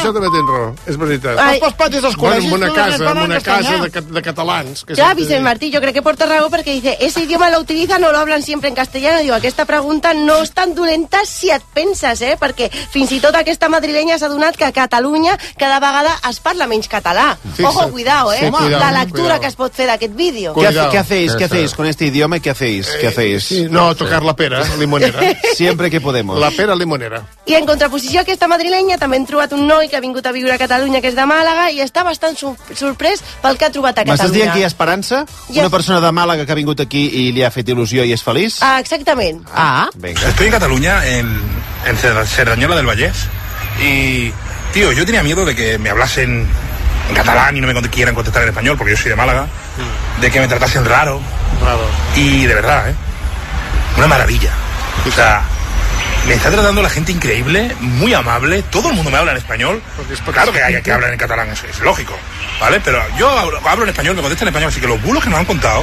això també tens raó, és veritat. Els patis dels col·legis... Bueno, una casa de catalans. Ya, Vicente Martí, yo creo que porta raó porque dice, ese idioma lo utilizan o lo hablan siempre en castellano. Digo, aquesta pregunta no és tan dolenta si et penses, perquè fins i tot aquesta madrilenya s'ha donat que a Catalunya cada vegada es parla menys català. Ojo, cuidado, Sí, cuidado, la lectura cuidado. que es pot fer d'aquest vídeo. ¿Qué hacéis con este idioma? ¿Qué hacéis? No, tocar la pera limonera. Siempre que podemos. La pera limonera. I en contraposició a aquesta madrilenya també hem trobat un noi que ha vingut a viure a Catalunya, que és de Màlaga, i està bastant sorprès pel que ha trobat a Catalunya. M'estàs dient que hi ha esperança? Una persona de Màlaga que ha vingut aquí i li ha fet il·lusió i és feliç? Exactament. Venga. Estoy en Cataluña, en Cerdañola del Vallès, y, tío, yo tenía miedo de que me hablasen en catalán y no me quieran contestar en español, porque yo soy de Málaga, de que me tratasen raro. Y de verdad, una maravilla. O sea, me está tratando la gente increíble, muy amable, todo el mundo me habla en español. Claro que hay que hablar en catalán, eso es lógico, ¿vale? Pero yo hablo en español, me contestan en español, así que los bulos que nos han contado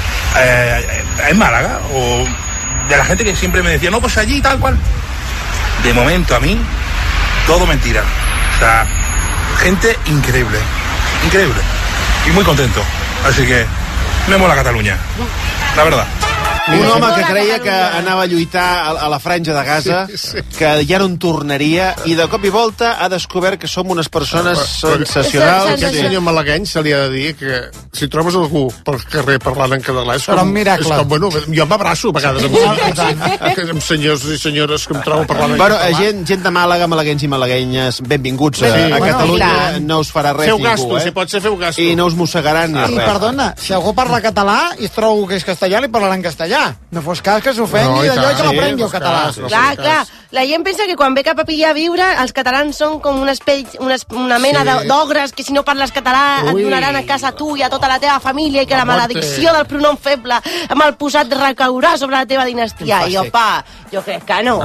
en Málaga, o de la gente que siempre me decía, no, pues allí tal cual. De momento, a mí, todo mentira. O sea, gente increíble, increíble. Y muy contento. Así que me mola Catalunya, la verdad. Un home que creia que anava a lluitar a la franja de Gaza, que ja no en tornaria, i de cop i volta ha descobert que som unes persones sensacionals. Aquest senyor malagueny se li ha de dir que si trobes algú pel carrer parlant en català és Serà un miracle. És com, bueno, jo m'abraço a vegades amb senyors i senyores que em trobo parlant en Bueno, català. gent de Màlaga, malaguenys i malaguenyes, benvinguts a Catalunya. No us farà res Feu ningú, gasto, si pot ser, feu gasto. I no us mossegaran ni I res. perdona, si algú parla català i es troba que és castellà, li parlaran en castellà. No fos cas que s'ofengui d'allò i que l'aprengui el català. Clar. La gent pensa que quan ve cap a pillar a viure, els catalans són com una mena d'ogres que si no parles català et donaran a casa tu i a tota la teva família i que la maledicció del pronom feble amb el posat recaurà sobre la teva dinastia. I jo crec que no.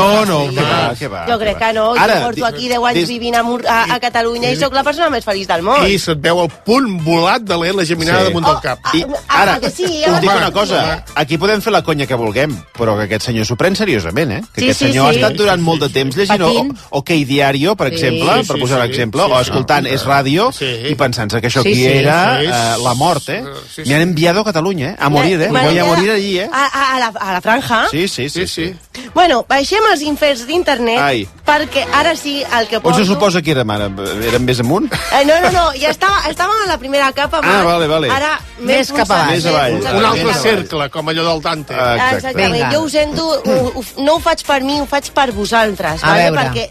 Què va. Jo crec que no. Jo porto aquí 10 anys vivint a Catalunya i sóc la persona més feliç del món. I se't veu el punt volat de la geminada damunt del cap. I ara, que sí, us dic una cosa, aquí podem fer la conya que vulguem, però que aquest senyor s'ho pren seriosament, que aquest senyor ha estat durant molt de temps llegint OK Diario, per exemple, per posar l'exemple, o escoltant Es Radio, i pensant-se que això aquí era la mort, Me han enviado a Catalunya, a morir, voy a morir allí, A la franja. Sí. Bueno, baixem als inferns d'internet, perquè ara sí el que On poso... se suposa que érem ara? Érem més amunt? No, ja estàvem a la primera capa, vale. Ara més cap avall. Més avall. Un altre cercle, com allò del Dante. Exactament, jo ho sento, no ho faig per mi, ho faig per vosaltres, perquè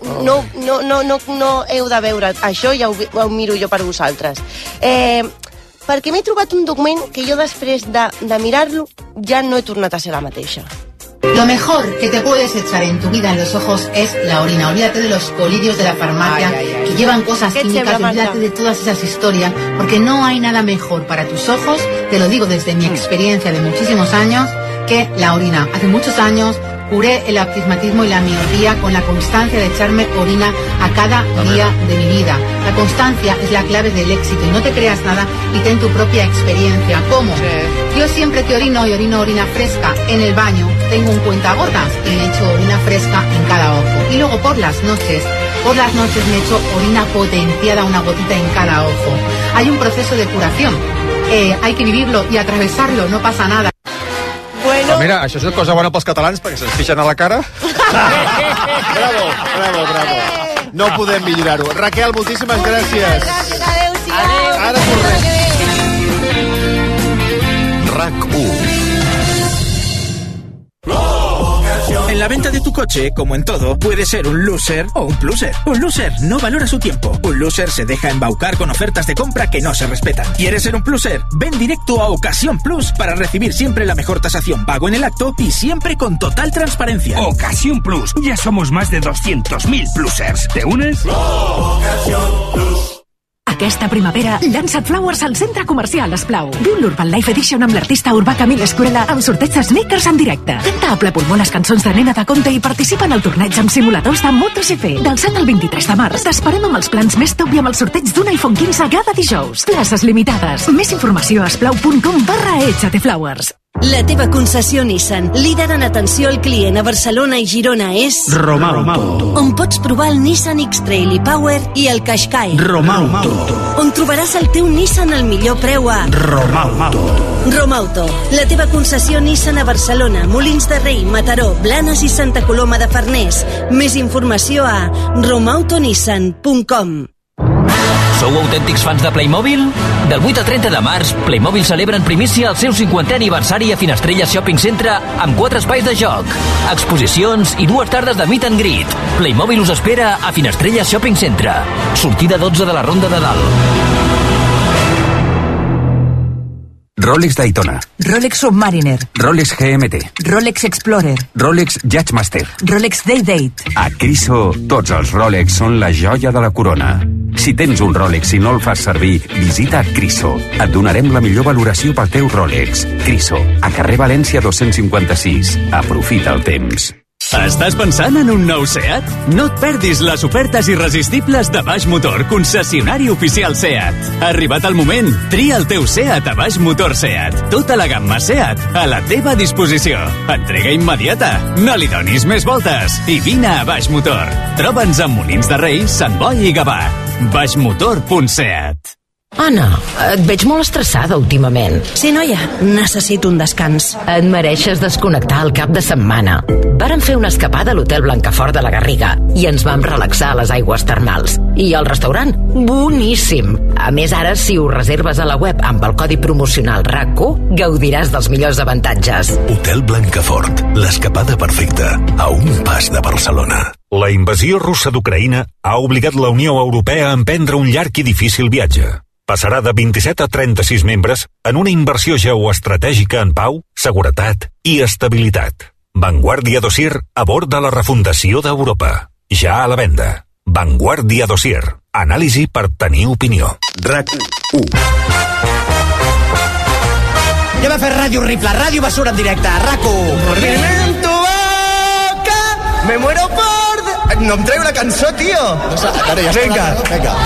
no heu de veure això, ja ho miro jo per vosaltres. Perquè m'he trobat un document que jo després de mirar-lo ja no he tornat a ser la mateixa. Lo mejor que te puedes echar en tu vida en los ojos es la orina. Olvídate de los colidios de la farmacia que llevan cosas químicas, olvídate de todas esas historias, porque no hay nada mejor para tus ojos, te lo digo desde mi experiencia de muchísimos años, que la orina. Hace muchos años curé el astigmatismo y la miopía con la constancia de echarme orina a cada día de mi vida. La constancia es la clave del éxito y no te creas nada y ten tu propia experiencia. ¿Cómo? Yo siempre que orino y orino orina fresca en el baño, tengo un cuentagotas y me echo orina fresca en cada ojo. Y luego por las noches me echo orina potenciada, una gotita en cada ojo. Hay un proceso de curación. Hay que vivirlo y atravesarlo, no pasa nada. Però mira, això és una cosa bona pels catalans perquè se'ns pixen a la cara. Bravo. No podem millorar-ho. Raquel, moltíssimes gràcies. Adéu-siau. Ara tornem. RAC1. En la venta de tu coche, como en todo, puede ser un loser o un pluser. Un loser no valora su tiempo. Un loser se deja embaucar con ofertas de compra que no se respetan. ¿Quieres ser un pluser? Ven directo a Ocasión Plus para recibir siempre la mejor tasación pago en el acto y siempre con total transparencia. Ocasión Plus. Ya somos más de 200.000 plusers. ¿Te unes? Ocasión Plus. Aquesta primavera, llança't Flowers al centre comercial Esplau. Viu l'Urban Life Edition amb l'artista urbà Camille Escurella amb sorteig de sneakers en directe. Canta a ple pulmó les cançons de Nena de Conte i participa en el torneig amb simuladors de MotoGP. Del 7 al 23 de març t'esperem amb els plans més top i amb el sorteig d'un iPhone 15 cada dijous. Places limitades. Més informació a esplau.com/echateflowers. La teva concessió Nissan, líder en atenció al client a Barcelona i Girona, és Romauto. On pots provar el Nissan X-Trail i Power i el Qashqai. Romauto. On trobaràs el teu Nissan al millor preu a Romauto. Romauto, la teva concessió Nissan a Barcelona, Molins de Rei, Mataró, Blanes i Santa Coloma de Farners. Més informació a romautonissan.com. Sou autèntics fans de Playmobil? Del 8 al 30 de març, Playmobil celebra en primícia el seu 50è aniversari a Finestrella Shopping Centre amb 4 espais de joc, exposicions i 2 tardes de meet and greet. Playmobil us espera a Finestrella Shopping Centre. Sortida 12 de la Ronda de Dalt. Rolex Daytona, Rolex Submariner, Rolex GMT, Rolex Explorer, Rolex Judgemaster, Rolex Day-Date. A Criso, tots els Rolex són la joia de la corona. Si tens un Rolex i no el fas servir, visita Criso. Et donarem la millor valoració pel teu Rolex. Criso, a carrer València 256. Aprofita el temps. Estàs pensant en un nou SEAT? No et perdis les ofertes irresistibles de Baix Motor, concessionari oficial SEAT. Ha arribat el moment. Tria el teu SEAT a Baix Motor SEAT. Tota la gamma SEAT a la teva disposició. Entrega immediata. No li donis més voltes. I vine a Baix Motor. Troba'ns a Molins de Rei, Sant Boi i Gavà. baixmotor.seat. Anna, et veig molt estressada últimament. Sí, noia, necessito un descans. Et mereixes desconnectar el cap de setmana. Vàrem fer una escapada a l'hotel Blancafort de la Garriga i ens vam relaxar a les aigües termals. I el restaurant, boníssim. A més, ara, si ho reserves a la web amb el codi promocional RAC1, gaudiràs dels millors avantatges. Hotel Blancafort, l'escapada perfecta, a un pas de Barcelona. La invasió russa d'Ucraïna ha obligat la Unió Europea a emprendre un llarg i difícil viatge. Passarà de 27 a 36 membres en una inversió geoestratègica en pau, seguretat i estabilitat. Vanguardia Dossier a bord de la refundació d'Europa. Ja a la venda. Vanguardia Dossier. Anàlisi per tenir opinió. RAC1. Ja va fer ràdio horrible, ràdio basura en directe, RAC1. En tu boca, me muero por... No em treu la cançó, tio. Ara ja Venga. Vinga.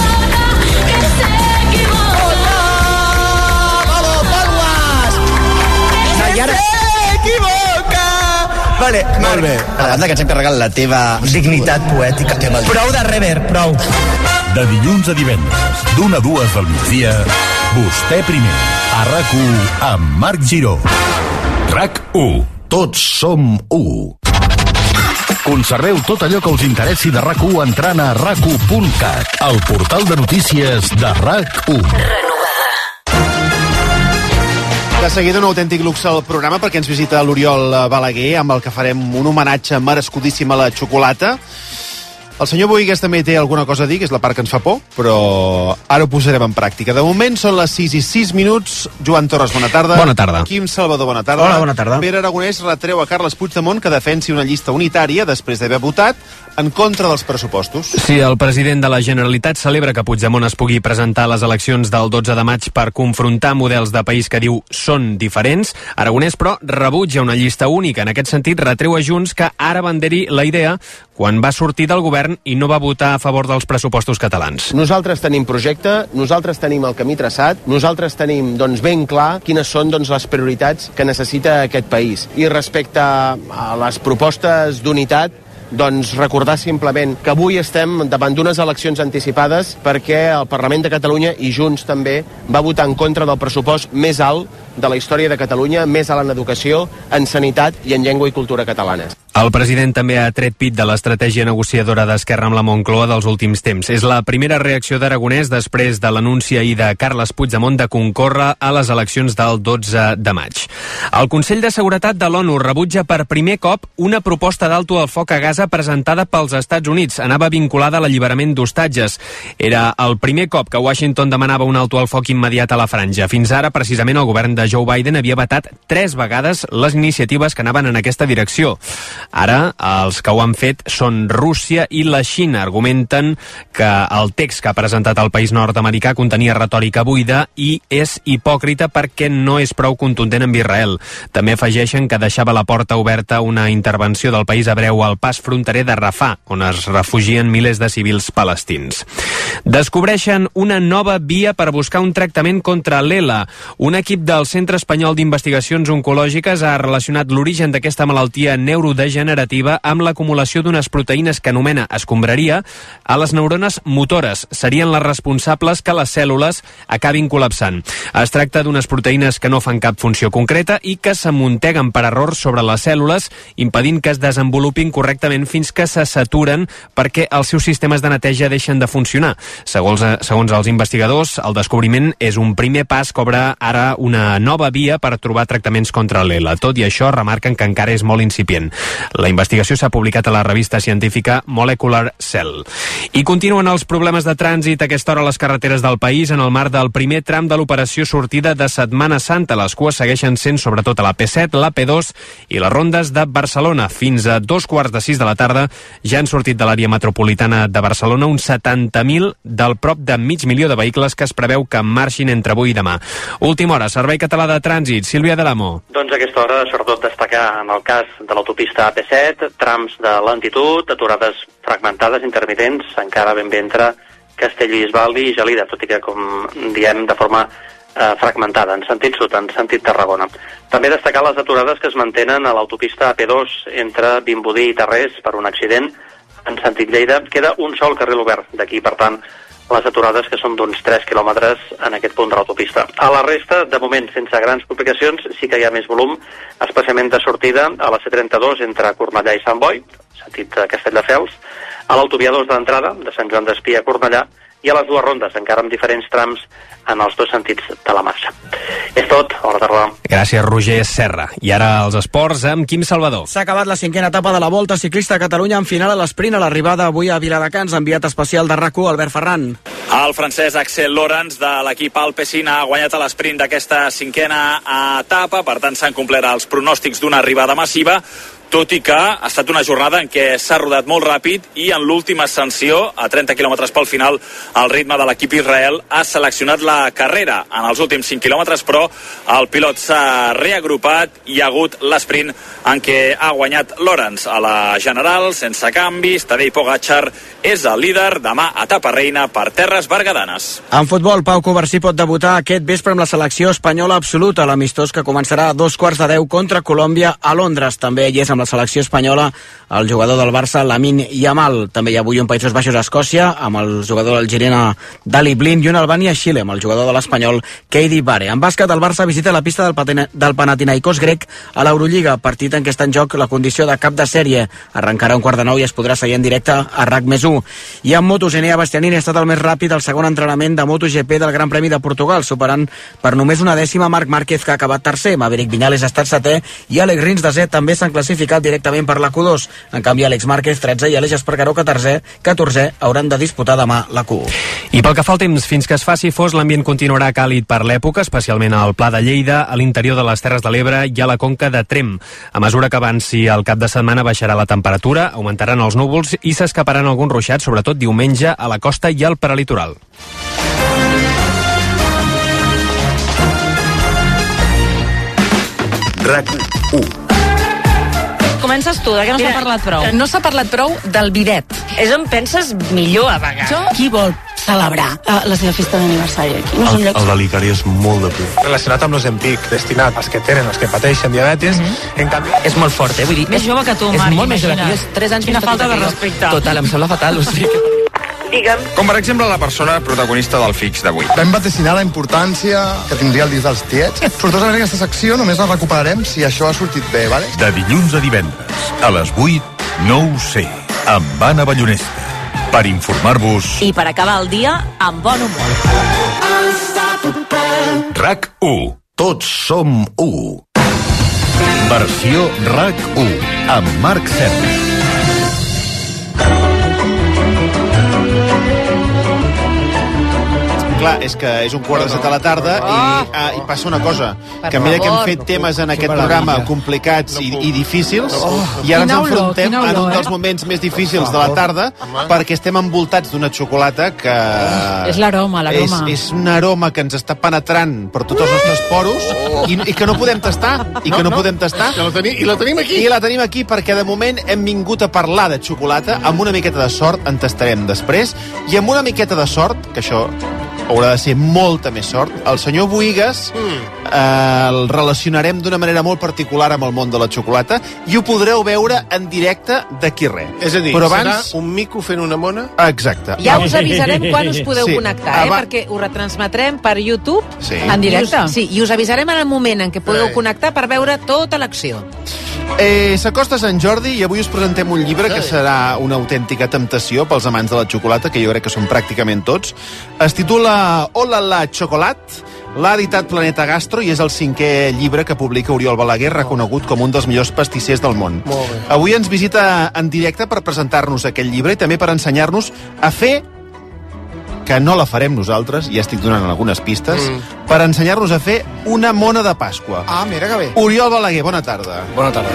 Vale, molt bé. A banda que ens hem carregat la teva dignitat poètica. Prou de reverb, prou. De dilluns a divendres, d'1 a 2 del migdia, vostè primer, a RAC1 amb Marc Giró. RAC1. Tots som 1. Conserveu tot allò que us interessi de RAC1 entrant a rac1.cat, el portal de notícies de RAC1. De seguida un autèntic luxe al programa perquè ens visita l'Oriol Balaguer, amb el que farem un homenatge merescudíssim a la xocolata. El senyor Boigues també té alguna cosa a dir, que és la part que ens fa por, però ara ho posarem en pràctica. De moment són les 6 i 6 minuts. Joan Torres, bona tarda. Bona tarda. Quim Salvador, bona tarda. Hola, bona tarda. Pere Aragonès retreu a Carles Puigdemont que defensi una llista unitària després d'haver votat en contra dels pressupostos. Sí, el president de la Generalitat celebra que Puigdemont es pugui presentar a les eleccions del 12 de maig per confrontar models de país que diu són diferents. Aragonès, però, rebutja una llista única. En aquest sentit, retreu a Junts que ara banderi la idea quan va sortir del govern i no va votar a favor dels pressupostos catalans. Nosaltres tenim projecte, nosaltres tenim el camí traçat, nosaltres tenim ben clar quines són les prioritats que necessita aquest país. I respecte a les propostes d'unitat, recordar simplement que avui estem davant d'unes eleccions anticipades perquè el Parlament de Catalunya i Junts també va votar en contra del pressupost més alt de la història de Catalunya, més alt en educació, en sanitat i en llengua i cultura catalanes. El president també ha tret pit de l'estratègia negociadora d'Esquerra amb la Moncloa dels últims temps. És la primera reacció d'Aragonès després de l'anunci ahir de Carles Puigdemont de concórrer a les eleccions del 12 de maig. El Consell de Seguretat de l'ONU rebutja per primer cop una proposta d'alto al foc a Gaza presentada pels Estats Units. Anava vinculada a l'alliberament d'hostatges. Era el primer cop que Washington demanava un alto al foc immediat a la franja. Fins ara, precisament, el govern de Joe Biden havia vetat 3 vegades les iniciatives que anaven en aquesta direcció. Ara, els que ho han fet són Rússia i la Xina. Argumenten que el text que ha presentat el país nord-americà contenia retòrica buida i és hipòcrita perquè no és prou contundent amb Israel. També afegeixen que deixava la porta oberta una intervenció del país hebreu al pas fronterer de Rafah, on es refugien milers de civils palestins. Descobreixen una nova via per buscar un tractament contra l'ELA. Un equip del Centre Espanyol d'Investigacions Oncològiques ha relacionat l'origen d'aquesta malaltia neurodegenerativa amb l'acumulació d'unes proteïnes que anomena escombraria a les neurones motores. Serien les responsables que les cèl·lules acabin col·lapsant. Es tracta d'unes proteïnes que no fan cap funció concreta i que s'amunteguen per error sobre les cèl·lules, impedint que es desenvolupin correctament fins que se saturen perquè els seus sistemes de neteja deixen de funcionar. Segons els investigadors, el descobriment és un primer pas que obre ara una nova via per trobar tractaments contra l'ELA. Tot i això, remarquen que encara és molt incipient. La investigació s'ha publicat a la revista científica Molecular Cell. I continuen els problemes de trànsit a aquesta hora a les carreteres del país en el marc del primer tram de l'operació sortida de Setmana Santa. Les cues segueixen sent sobretot a la P7, la P2 i les rondes de Barcelona. Fins a 5:45 de la tarda ja han sortit de l'àrea metropolitana de Barcelona uns 70.000 del prop de 500.000 de vehicles que es preveu que marxin entre avui i demà. Última hora, Servei Català de Trànsit, Sílvia de l'Amo. Doncs a aquesta hora, sobretot destacar en el cas de l'autopista AP7, trams de lentitud, aturades fragmentades, intermitents, encara ben bé entre Castellbisbal i Gelida, tot i que, com diem, de forma fragmentada, en sentit sud, en sentit Tarragona. També destacar les aturades que es mantenen a l'autopista AP2 entre Vimbodí i Tarrés per un accident en sentit Lleida. Queda un sol carril obert d'aquí, per tant, les aturades que són d'uns 3 quilòmetres en aquest punt de l'autopista. A la resta, de moment, sense grans complicacions, sí que hi ha més volum, especialment de sortida a la C32 entre Cornellà i Sant Boi, sentit Castelldefels, a l'autovia 2 d'entrada, de Sant Joan d'Espí a Cornellà, i a les dues rondes, encara amb diferents trams en els dos sentits de la marxa. És tot, bona tarda. Gràcies, Roger Serra. I ara els esports amb Quim Salvador. S'ha acabat la 5a etapa de la Volta Ciclista a Catalunya en final a l'esprint a l'arribada avui a Viladecans, enviat especial de RAC1, Albert Ferran. El francès Axel Lorentz de l'equip Alpecin ha guanyat a l'esprint d'aquesta 5a etapa, per tant s'han complert els pronòstics d'una arribada massiva, tot i que ha estat una jornada en què s'ha rodat molt ràpid i en l'última ascensió, a 30 quilòmetres pel final, el ritme de l'equip Israel ha seleccionat la carrera. En els últims 5 quilòmetres, però, el pilot s'ha reagrupat i ha hagut l'esprint en què ha guanyat Lorentz. A la general, sense canvis, Tadej Pogačar és el líder. Demà, etapa reina per terres berguedanes. En futbol, Pau Covarsí pot debutar aquest vespre amb la selecció espanyola absoluta, l'amistós que començarà a 2:15 contra Colòmbia a Londres. També hi és amb la selecció espanyola el jugador del Barça, Lamine Yamal. També hi ha avui un Països Baixos a Escòcia amb el jugador del Girona, Dali Blind, i un Albània a Xile amb el jugador de l'Espanyol, Keidi Bare. En bàsquet, el Barça visita la pista del Panathinaikos grec a l'Eurolliga, partit en què està en joc la condició de cap de sèrie. Arrencarà un 8:45 i es podrà seguir en directe a RAC+1. I en motos, Enea Bastianini ha estat el més ràpid al segon entrenament de MotoGP del Gran Premi de Portugal, superant per només una dècima Marc Márquez, que ha acabat tercer. Maverick Viñales ha estat setè i Àlex Rins de Zet també s'han classificat directament per la Q2. En canvi, Àlex Márquez, 13, i Aleix Espargaró, 14, hauran de disputar demà la Q1. I pel que fa al temps, fins que es faci fos, l'ambient continuarà càlid per l'època, especialment al Pla de Lleida, a l'interior de les Terres de l'Ebre i a la Conca de Tremp. A mesura que avanci el cap de setmana baixarà la temperatura, augmentaran els núvols i s'escaparan alguns ruixats, sobretot diumenge a la costa i al prelitoral. RAC1. Comences tu, de què no s'ha parlat prou? No s'ha parlat prou del bidet. És on penses millor a vegades. Qui vol celebrar la seva festa d'aniversari aquí? No el delicari és molt de por. Relacionat amb l'Ozempic, destinat als que tenen, als que pateixen diabetis, en canvi... És molt fort, vull dir... Més jove que tu, Mari, és molt més jove que jo, és 3 anys. Quina falta de respecte. Total, em sembla fatal, o sigui que... Digue'm. Com per exemple la persona protagonista del Fix d'avui. Vam vaticinar la importància que tindria el disc dels tiets. Sortosament aquesta secció només la recuperarem si això ha sortit bé, vale? De dilluns a divendres, a les 8, no ho sé, amb Anna Ballonesta. Per informar-vos... I per acabar el dia amb bon humor. RAC1. Tots som 1. Versió RAC1 amb Marc Serra. clar, és que és 1:15 de la tarda i passa una cosa, que a mesura que hem fet temes en aquest programa complicats i difícils, i ara ens enfrontem en un dels moments més difícils de la tarda, perquè estem envoltats d'una xocolata que... És l'aroma. És un aroma que ens està penetrant per tots els nostres poros i que no podem tastar. I la tenim aquí. I la tenim aquí perquè de moment hem vingut a parlar de xocolata. Amb una miqueta de sort en tastarem després, i amb una miqueta de sort, que això haurà de ser molta més sort, el senyor Bohigas el relacionarem d'una manera molt particular amb el món de la xocolata i ho podreu veure en directe d'aquí res. És a dir, però abans... serà un mico fent una mona? Exacte. Ja us avisarem quan us podeu connectar, perquè ho retransmetrem per YouTube en directe. I us avisarem en el moment en què podeu connectar per veure tota l'acció. S'acosta Sant Jordi i avui us presentem un llibre que serà una autèntica temptació pels amants de la xocolata, que jo crec que són pràcticament tots. Es titula Hola la Chocolat, l'ha editat Planeta Gastro i és el 5è llibre que publica Oriol Balaguer, reconegut com un dels millors pastissers del món. Avui ens visita en directe per presentar-nos aquest llibre i també per ensenyar-nos a fer, que no la farem nosaltres, ja estic donant algunes pistes, per ensenyar-nos a fer una mona de Pasqua. Ah, mira que bé. Oriol Balaguer, bona tarda. Bona tarda.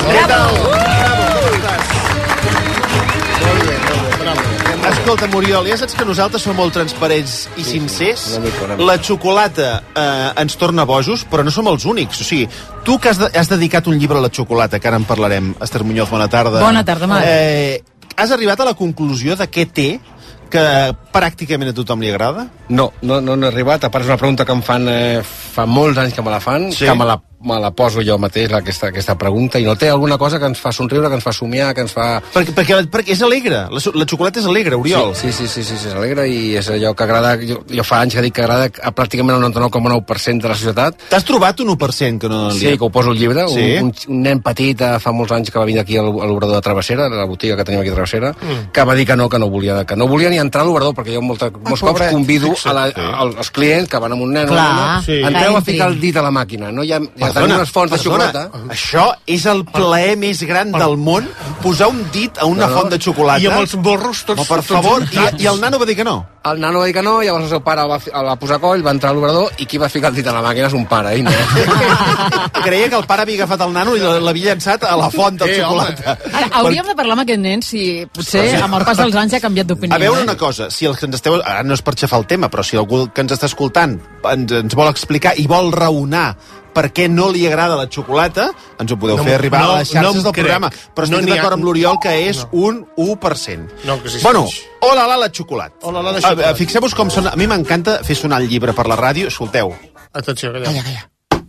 Escolta'm, Oriol, ja saps que nosaltres som molt transparents i sincers. La xocolata ens torna bojos, però no som els únics. O sigui, tu que has dedicat un llibre a la xocolata, que ara en parlarem. Esther Muñoz, bona tarda. Bona tarda, Marc. Has arribat a la conclusió de què té que pràcticament a tothom li agrada? No he arribat. A part, és una pregunta que em fan fa molts anys que me la fan, que me la poso jo mateix, aquesta pregunta, i no té alguna cosa que ens fa somriure, que ens fa somiar, que ens fa... Perquè és alegre. La xocolata és alegre, Oriol. Sí, és alegre i és allò que agrada... Jo fa anys que dic que agrada a pràcticament el 99,9% de la societat. T'has trobat un 1% que no... Sí, que ho poso al llibre. Un nen petit fa molts anys que va venir aquí a l'obrador de Travessera, a la botiga que tenim aquí a Travessera, que va dir que no volia ni entrar a l'obrador, perquè jo molts cops convido als clients que van amb un nen, entreu a ficar el dit a la màquina, no? Ja tenim unes fonts de xocolata. Això és el plaer més gran del món, posar un dit a una font de xocolata. I amb els morros tots... Per favor, i el nano va dir que no. El nano va dir que no, llavors el seu pare el va posar coll, va entrar a l'obrador, i qui va ficar el dit a la màquina és un pare, ell no. Creia que el pare havia agafat el nano i l'havia llançat a la font de xocolata. Hauríem de parlar amb aquest nen si potser amb el pas dels anys ha canviat d'opinió. A veure una cosa, si els que ens esteu... Ara no és per xafar el tema, però si algú que ens està escoltant ens vol explicar i vol raonar per què no li agrada la xocolata, ens ho podeu fer arribar a les xarxes del programa. Però estic d'acord amb l'Oriol que és un 1%. No, que existeix. Bueno, hola la xocolat. Fixeu-vos com sona. A mi m'encanta fer sonar el llibre per la ràdio. Escolteu. Atenció, calla.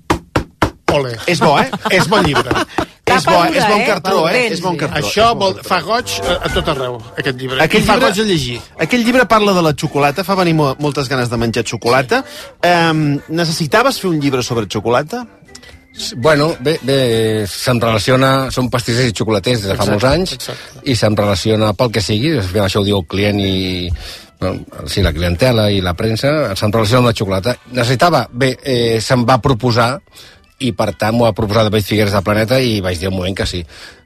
Ole. És bo, És bon llibre. És bon cartró, És bon cartró. Això fa goig a tot arreu, aquest llibre. Fa goig a llegir. Aquest llibre parla de la xocolata, fa venir moltes ganes de menjar xocolata. Necessitaves fer un llibre sobre xocolata? Bueno, bé, se'm relaciona... Som pastissers i xocolaters des de fa molts anys, i se'm relaciona pel que sigui, això ho diu el client i... Sí, la clientela i la premsa, se'm relaciona amb la xocolata. Necessitava? Bé, se'm va proposar, i per tant m'ho va proposar David Figueres de Planeta i vaig dir un moment que sí.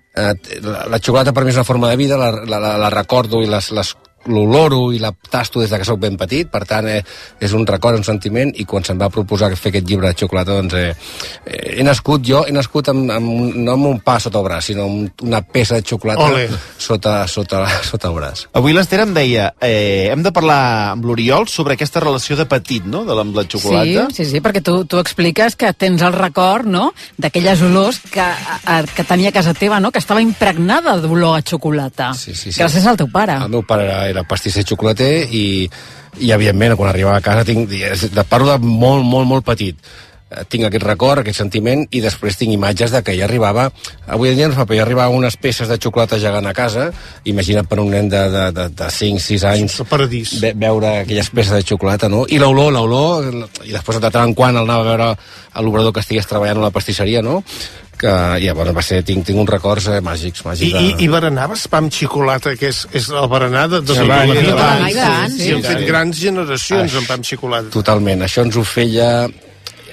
La xocolata per mi és una forma de vida, la recordo i l'oloro i la tasto des que soc ben petit, per tant és un record, un sentiment, i quan se'm va proposar fer aquest llibre de xocolata, doncs he nascut no amb un pa sota el braç, sinó amb una peça de xocolata sota el braç. Avui l'Ester em deia, hem de parlar amb l'Oriol sobre aquesta relació de petit, no?, amb la xocolata. Sí, perquè tu expliques que tens el record, no?, d'aquelles olors que tenia a casa teva, no?, que estava impregnada d'olor a xocolata. Sí. Gràcies al teu pare. El meu pare era pastisser xocolater i evidentment, quan arribava a casa parlo de molt petit. Tinc aquest record, aquest sentiment, i després tinc imatges de que ja arribava... Avui en dia no fa, però ja arribava unes peces de xocolata gegant a casa. Imagina't per un nen de 5-6 anys veure aquelles peces de xocolata, no? I l'olor, i després de tant en quant el anava a veure a l'obrador que estigués treballant a la pastisseria, no? Que ja, bueno, tinc uns records màgics. I berenaves pa amb xocolata, que és el berenar de grans. Sí, hem fet grans generacions amb pa amb xocolata. Totalment, això ens ho feia...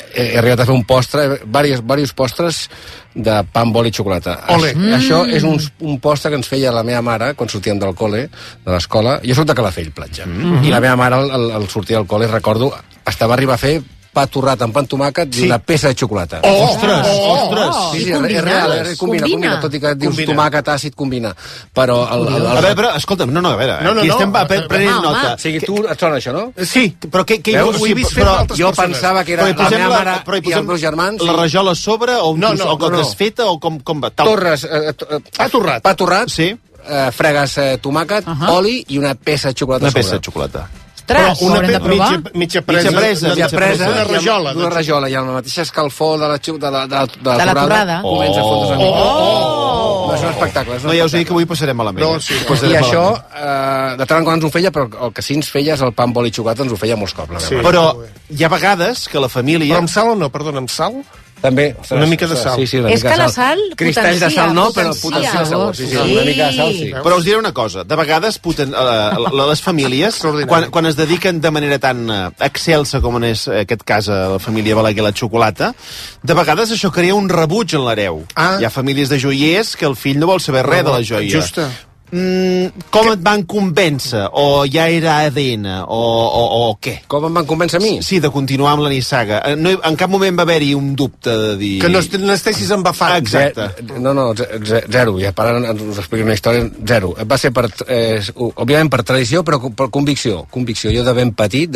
he arribat a fer un postre, diversos postres de pa amb oli i xocolata. Això és un postre que ens feia la meva mare quan sortíem del col·le, de l'escola. Jo soc de Calafell, Platja. I la meva mare, al sortir del col·le, recordo, va arribar a fer pa torrat amb pa amb tomàquet i una peça de xocolata. Ostres! Sí, és real, combina. Tot i que dius tomàquet àcid, combina. Però... A veure, però, escolta'm, no, a veure, aquí estem prenent nota. O sigui, tu et sona això, no? Sí, però què ho he vist fer altres persones? Jo pensava que era la meva mare i els meus germans. La rajola a sobre, o desfeta, o com va? Torres, pa torrat, fregues tomàquet, oli i una peça de xocolata a sobre. Una peça de xocolata. Però mitja presa d'una rajola. D'una rajola, i amb la mateixa escalfor de la torrada comença a fondre's una mica. És un espectacle. No, ja us dic que avui passarem malament. I això, de tant en quant ens ho feia, però el que sí ens feia és el pa amb oli i xocolata, ens ho feia molts cops. Però hi ha vegades que la família... Però amb sal o no? Perdona, amb sal? També. Una mica de sal. Sí, és que la sal cristalls de sal no, però potencia el sabor. Sí, una mica de sal, sí. Però us diré una cosa. De vegades les famílies, quan es dediquen de manera tan excelsa com és aquest cas a la família Balaguer la xocolata, de vegades això crea un rebuig en l'hereu. Hi ha famílies de joiers que el fill no vol saber res de la joia. Justa. Com et van convèncer? O ja era ADN? O què? Com em van convèncer a mi? Sí, de continuar amb la nissaga. En cap moment va haver-hi un dubte de dir... Que no estessis embafat. Exacte. No, zero. I ara us explico una història. Zero. Va ser, òbviament, per tradició, però per convicció. Jo de ben petit,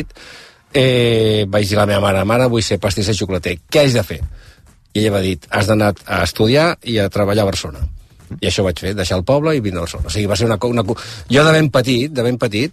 vaig dir a la meva mare, vull ser pastisser xocolater. Què haig de fer? I ella va dir, has d'anar a estudiar i a treballar a Barcelona. I això vaig fer, deixar el poble i vindre a Barcelona. O sigui, va ser una... Jo de ben petit,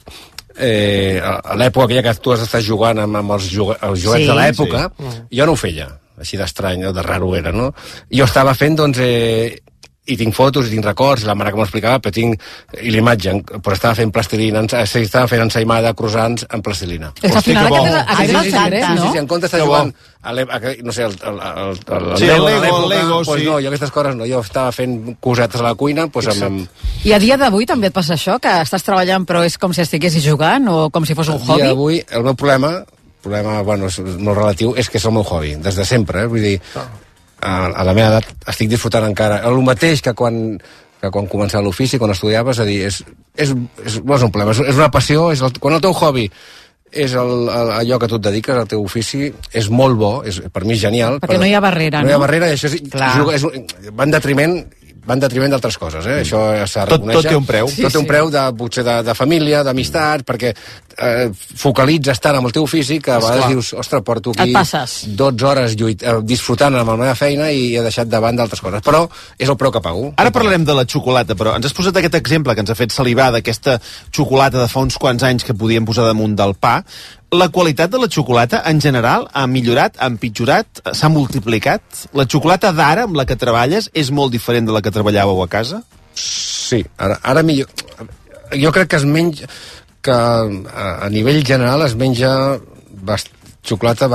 a l'època aquella que tu has d'estar jugant amb els joguets de l'època, jo no ho feia, així d'estrany, de raro era, no? Jo estava fent, doncs... i tinc fotos, i tinc records, la mare que m'ho explicava, però tinc l'imatge, però estava fent plastilina, estava fent ensaïmada de croissants en plastilina. És que al final aquest és el secret, no? Sí, en comptes de jugant, no sé, el Lego, sí. No, jo aquestes coses no, jo estava fent cosetes a la cuina, doncs amb... I a dia d'avui també et passa això, que estàs treballant però és com si estiguessis jugant, o com si fos un hobby? A dia d'avui, el meu problema, bueno, és molt relatiu, és que és el meu hobby, des de sempre, vull dir... A la meva edat estic disfrutant encara el mateix que quan començava l'ofici, quan estudiaves, és a dir, és un problema, és una passió, quan el teu hobby és allò que tu et dediques, el teu ofici, és molt bo, per mi és genial. Perquè no hi ha barrera, no? No hi ha barrera, i això va en detriment d'altres coses, això s'ha de reconèixer. Tot té un preu. Tot té un preu, potser de família, d'amistat, perquè focalitzes tant amb el teu ofici que a vegades dius, ostres, porto aquí 12 hores disfrutant amb la meva feina i he deixat de banda altres coses. Però és el preu que pago. Ara parlarem de la xocolata, però ens has posat aquest exemple que ens ha fet salivar d'aquesta xocolata de fa uns quants anys que podíem posar damunt del pa. La qualitat de la xocolata, en general, ha millorat, ha empitjorat, s'ha multiplicat? La xocolata d'ara, amb la que treballes, és molt diferent de la que treballàveu a casa? Sí, ara millor. Jo crec que es menja... que a nivell general es menja xocolata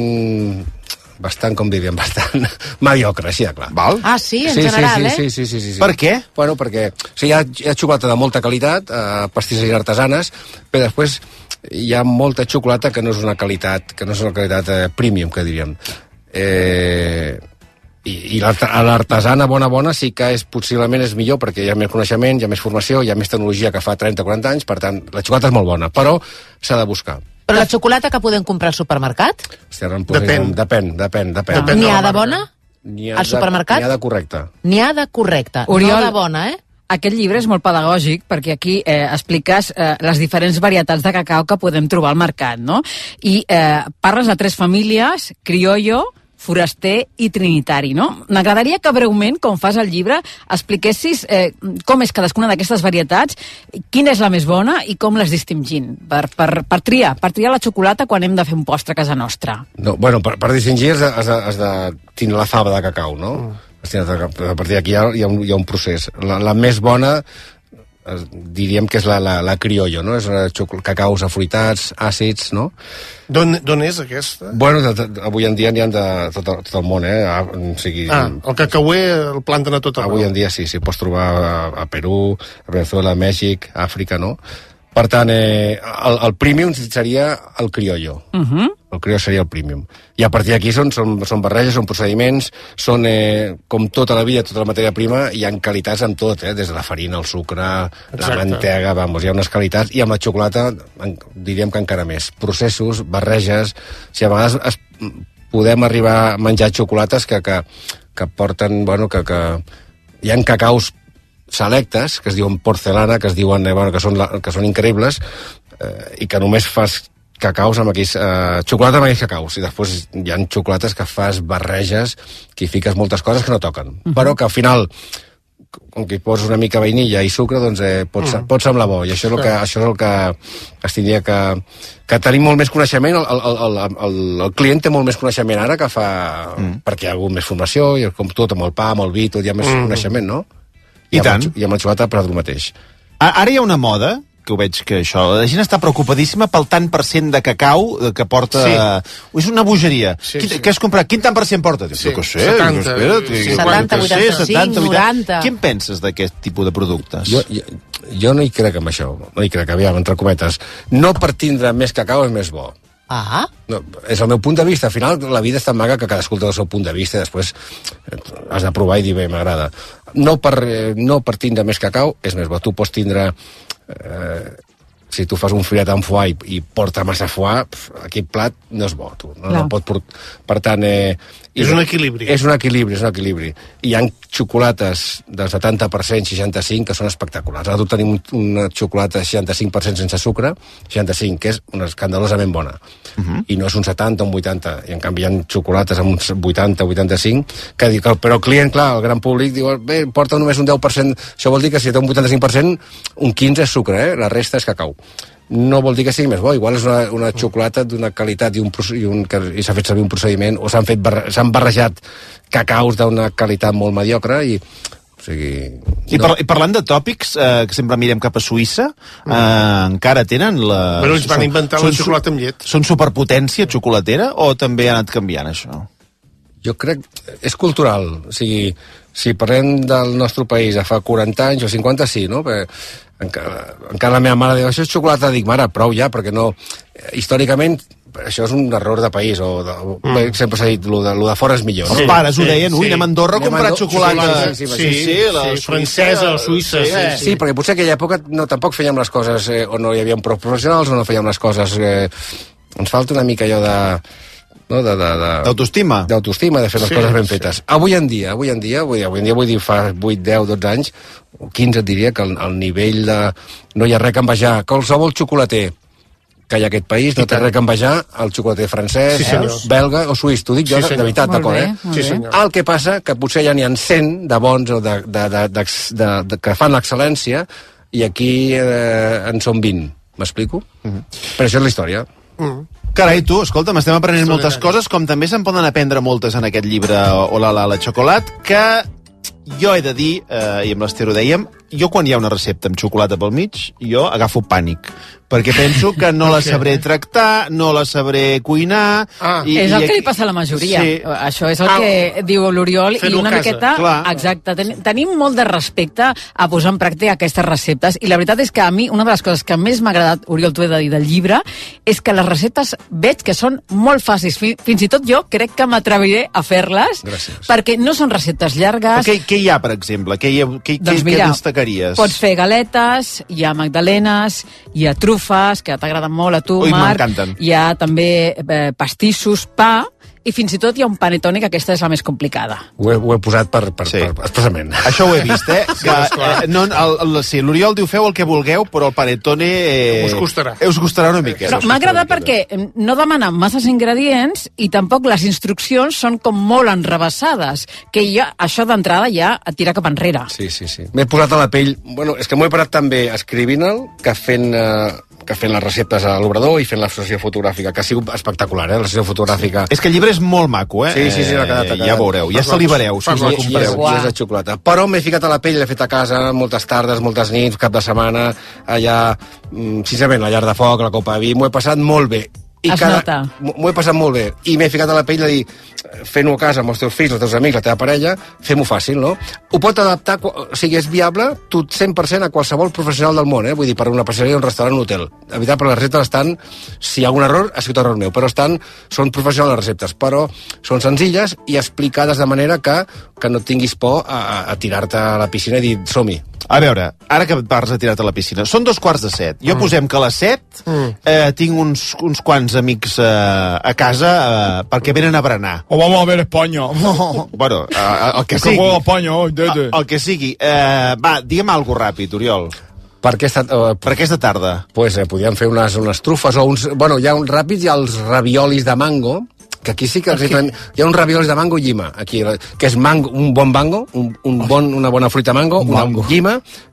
bastant, com diríem, bastant mediocre, així de clar. Val? Ah, sí? En general, sí. Per què? Bueno, perquè hi ha xocolata de molta qualitat, pastisseries artesanes, però després hi ha molta xocolata que no és una qualitat premium, que diríem. I l'artesana bona sí que possiblement és millor, perquè hi ha més coneixement, hi ha més formació, hi ha més tecnologia que fa 30-40 anys, per tant, la xocolata és molt bona, però s'ha de buscar. Però la xocolata que podem comprar al supermercat? Depèn. N'hi ha de bona? Al supermercat? N'hi ha de correcta. N'hi ha de correcta, Oriol, no de bona, Aquest llibre és molt pedagògic perquè aquí expliques les diferents varietats de cacau que podem trobar al mercat, no? I parles de 3 famílies, criollo, foraster i trinitari, no? M'agradaria que breument, com fas al llibre, expliquessis com és cadascuna d'aquestes varietats, quina és la més bona i com les distingim, per triar la xocolata quan hem de fer un postre a casa nostra. No, bueno, per distingir has de tenir la fava de cacau, no? A partir d'aquí hi ha un procés. La més bona diríem que és la criollo, no? És cacaus afruitats, àcids, no? D'on és aquesta? Bueno, avui en dia n'hi ha de tot el món, O sigui, el cacauer el planten a tot arreu. Avui en dia sí, pots trobar a Perú, a Venezuela, a Mèxic, a Àfrica, no? Per tant, el premium seria el criollo. El criollo seria el premium. I a partir d'aquí són barreges, són procediments, són, com tota la vida, tota la matèria prima, hi ha qualitats amb tot, des de la farina, el sucre, la mantega, hi ha unes qualitats, i amb la xocolata diríem que encara més. Processos, barreges, si a vegades podem arribar a menjar xocolates que porten, que hi ha cacaus selectes, que es diuen porcelana, que es diuen que són increïbles, i que només fas cacaus amb aquells... xocolata amb aquells cacaus, i després hi ha xocolates que fas barreges, que hi fiques moltes coses que no toquen, però que al final, com que hi poses una mica vainilla i sucre, doncs pot semblar bo, i això és el que es tindria que tenim molt més coneixement, el client té molt més coneixement ara que fa... perquè hi ha hagut més formació, i com tot, amb el pa, amb el vi, tot hi ha més coneixement, no? I tant. I amb la xocolata per el mateix. Ara hi ha una moda, que ho veig que això... La gent està preocupadíssima pel tant per cent de cacau que porta... És una bogeria. Què has comprat? Quin tant per cent porta? Jo què sé. 70, 85, 90... Què en penses d'aquest tipus de productes? Jo no hi crec en això. No hi crec, aviam, entre cometes. No per tindre més cacau és més bo. No, és el meu punt de vista. Al final la vida és tan maga que cadascú té el seu punt de vista i després has de provar i dir, bé, m'agrada. No per tindre més cacau és més bo. Tu pots tindre... si tu fas un filet amb foie i porta massa foie, aquell plat no és bo. No pot per tant... És un equilibri. És un equilibri. Hi ha xocolates del 70%, 65%, que són espectaculars. Ara tu tenim una xocolata 65% sense sucre, 65%, que és una escandalosament bona. I no és un 70 o un 80. I en canvi hi ha xocolates amb un 80 o 85, però el client, clar, el gran públic, diu, bé, porta només un 10%. Això vol dir que si té un 85%, un 15% és sucre, la resta és cacau. No vol dir que sigui més bo, igual és una xocolata d'una qualitat i s'ha fet servir un procediment, o s'han barrejat cacaus d'una qualitat molt mediocre i... I parlant de tòpics, que sempre mirem cap a Suïssa, encara tenen la... Però ells van inventar la xocolata amb llet. Són superpotència xocolatera o també ha anat canviant això? Jo crec és cultural, o sigui, si parlem del nostre país de fa 40 anys o 50, sí, no? Encara la meva mare diu, això és xocolata, dic, mare, prou ja, perquè no... Històricament, això és un error de país, sempre s'ha dit, lo de fora és millor. Els pares ho deien, anem a Andorra a comprar xocolata. Francesa o suïssa. Sí, perquè potser en aquella època tampoc fèiem les coses, o no hi havia prou professionals, o no fèiem les coses... Ens falta una mica allò de... d'autoestima, de fer les coses ben fetes. Avui en dia, vull dir, fa 8, 10, 12 anys, o 15 et diria que el nivell de... No hi ha res que envejar. Qualsevol xocolater que hi ha aquest país no té res que envejar el xocolater francès, belga o suís. T'ho dic jo, de veritat, d'acord, El que passa que potser ja n'hi ha 100 de bons o que fan l'excel·lència i aquí en són 20. M'explico? Però això és la història. Carai, tu, escolta, m'estem aprenent moltes coses, com també se'n poden aprendre moltes en aquest llibre Hola, la xocolat, que jo he de dir, i amb l'Ester ho dèiem, jo quan hi ha una recepta amb xocolata pel mig, jo agafo pànic, perquè penso que no la sabré tractar, no la sabré cuinar... És el que li passa a la majoria. Això és el que diu l'Oriol, i una miqueta... Exacte. Tenim molt de respecte a posar en pràctica aquestes receptes, i la veritat és que a mi una de les coses que més m'ha agradat, Oriol, t'ho he de dir, del llibre, és que les receptes veig que són molt fàcils. Fins i tot jo crec que m'atreviré a fer-les, perquè no són receptes llargues. Què hi ha, per exemple? Què destacaries? Pots fer galetes, hi ha magdalenes, hi ha trufes, que t'agraden molt a tu, Marc. Hi ha també pastissos, pa, i fins i tot hi ha un panetone, que aquesta és la més complicada. Ho he posat expressament. Això ho he vist, l'Oriol diu, feu el que vulgueu, però el panetone... Us costarà. Us costarà una mica. Però m'ha agradat perquè no demana masses ingredients i tampoc les instruccions són com molt enrebaçades, que això d'entrada ja et tira cap enrere. Sí. M'he posat a la pell... Bueno, és que m'ho he parat també escrivint-el que fent les receptes a l'obrador i fent la sessió fotogràfica, que ha sigut espectacular, la sessió fotogràfica. És que el llibre és molt maco, Sí, l'ha quedat. Ja veureu, ja salivareu, si us la compreu. I és de xocolata. Però m'he ficat a la pell, l'he fet a casa, moltes tardes, moltes nits, cap de setmana, allà, sincerament, la llar de foc, la copa de vi, m'ho he passat molt bé. Es nota. M'ho he passat molt bé. I m'he ficat a la pell de dir, fent-ho a casa amb els teus fills, els teus amics, la teva parella, fem-ho fàcil, no? Ho pot adaptar, o sigui, és viable 100% a qualsevol professional del món, vull dir, per una passeria, un restaurant, un hotel. Evitar, per les receptes estan, si hi ha algun error, ha sigut error meu, però són professionals les receptes, però són senzilles i explicades de manera que no tinguis por a tirar-te a la piscina i dir, som-hi. A veure, ara que parles de tirar-te a la piscina, són 2:45. Jo posem que a les 7 tinc uns quants amics a casa perquè venen a berenar. O vamos a ver España. Bueno, el que sigui. El que sigui. Va, digue'm alguna cosa ràpid, Oriol. Per aquesta tarda? Pues podríem fer unes trufes o uns... Bueno, hi ha uns ràpids, hi ha els raviolis de mango, que aquí sí que hi ha uns raviolis de mango i llima, aquí, que és mango, un bon mango, una bona fruita mango, una llima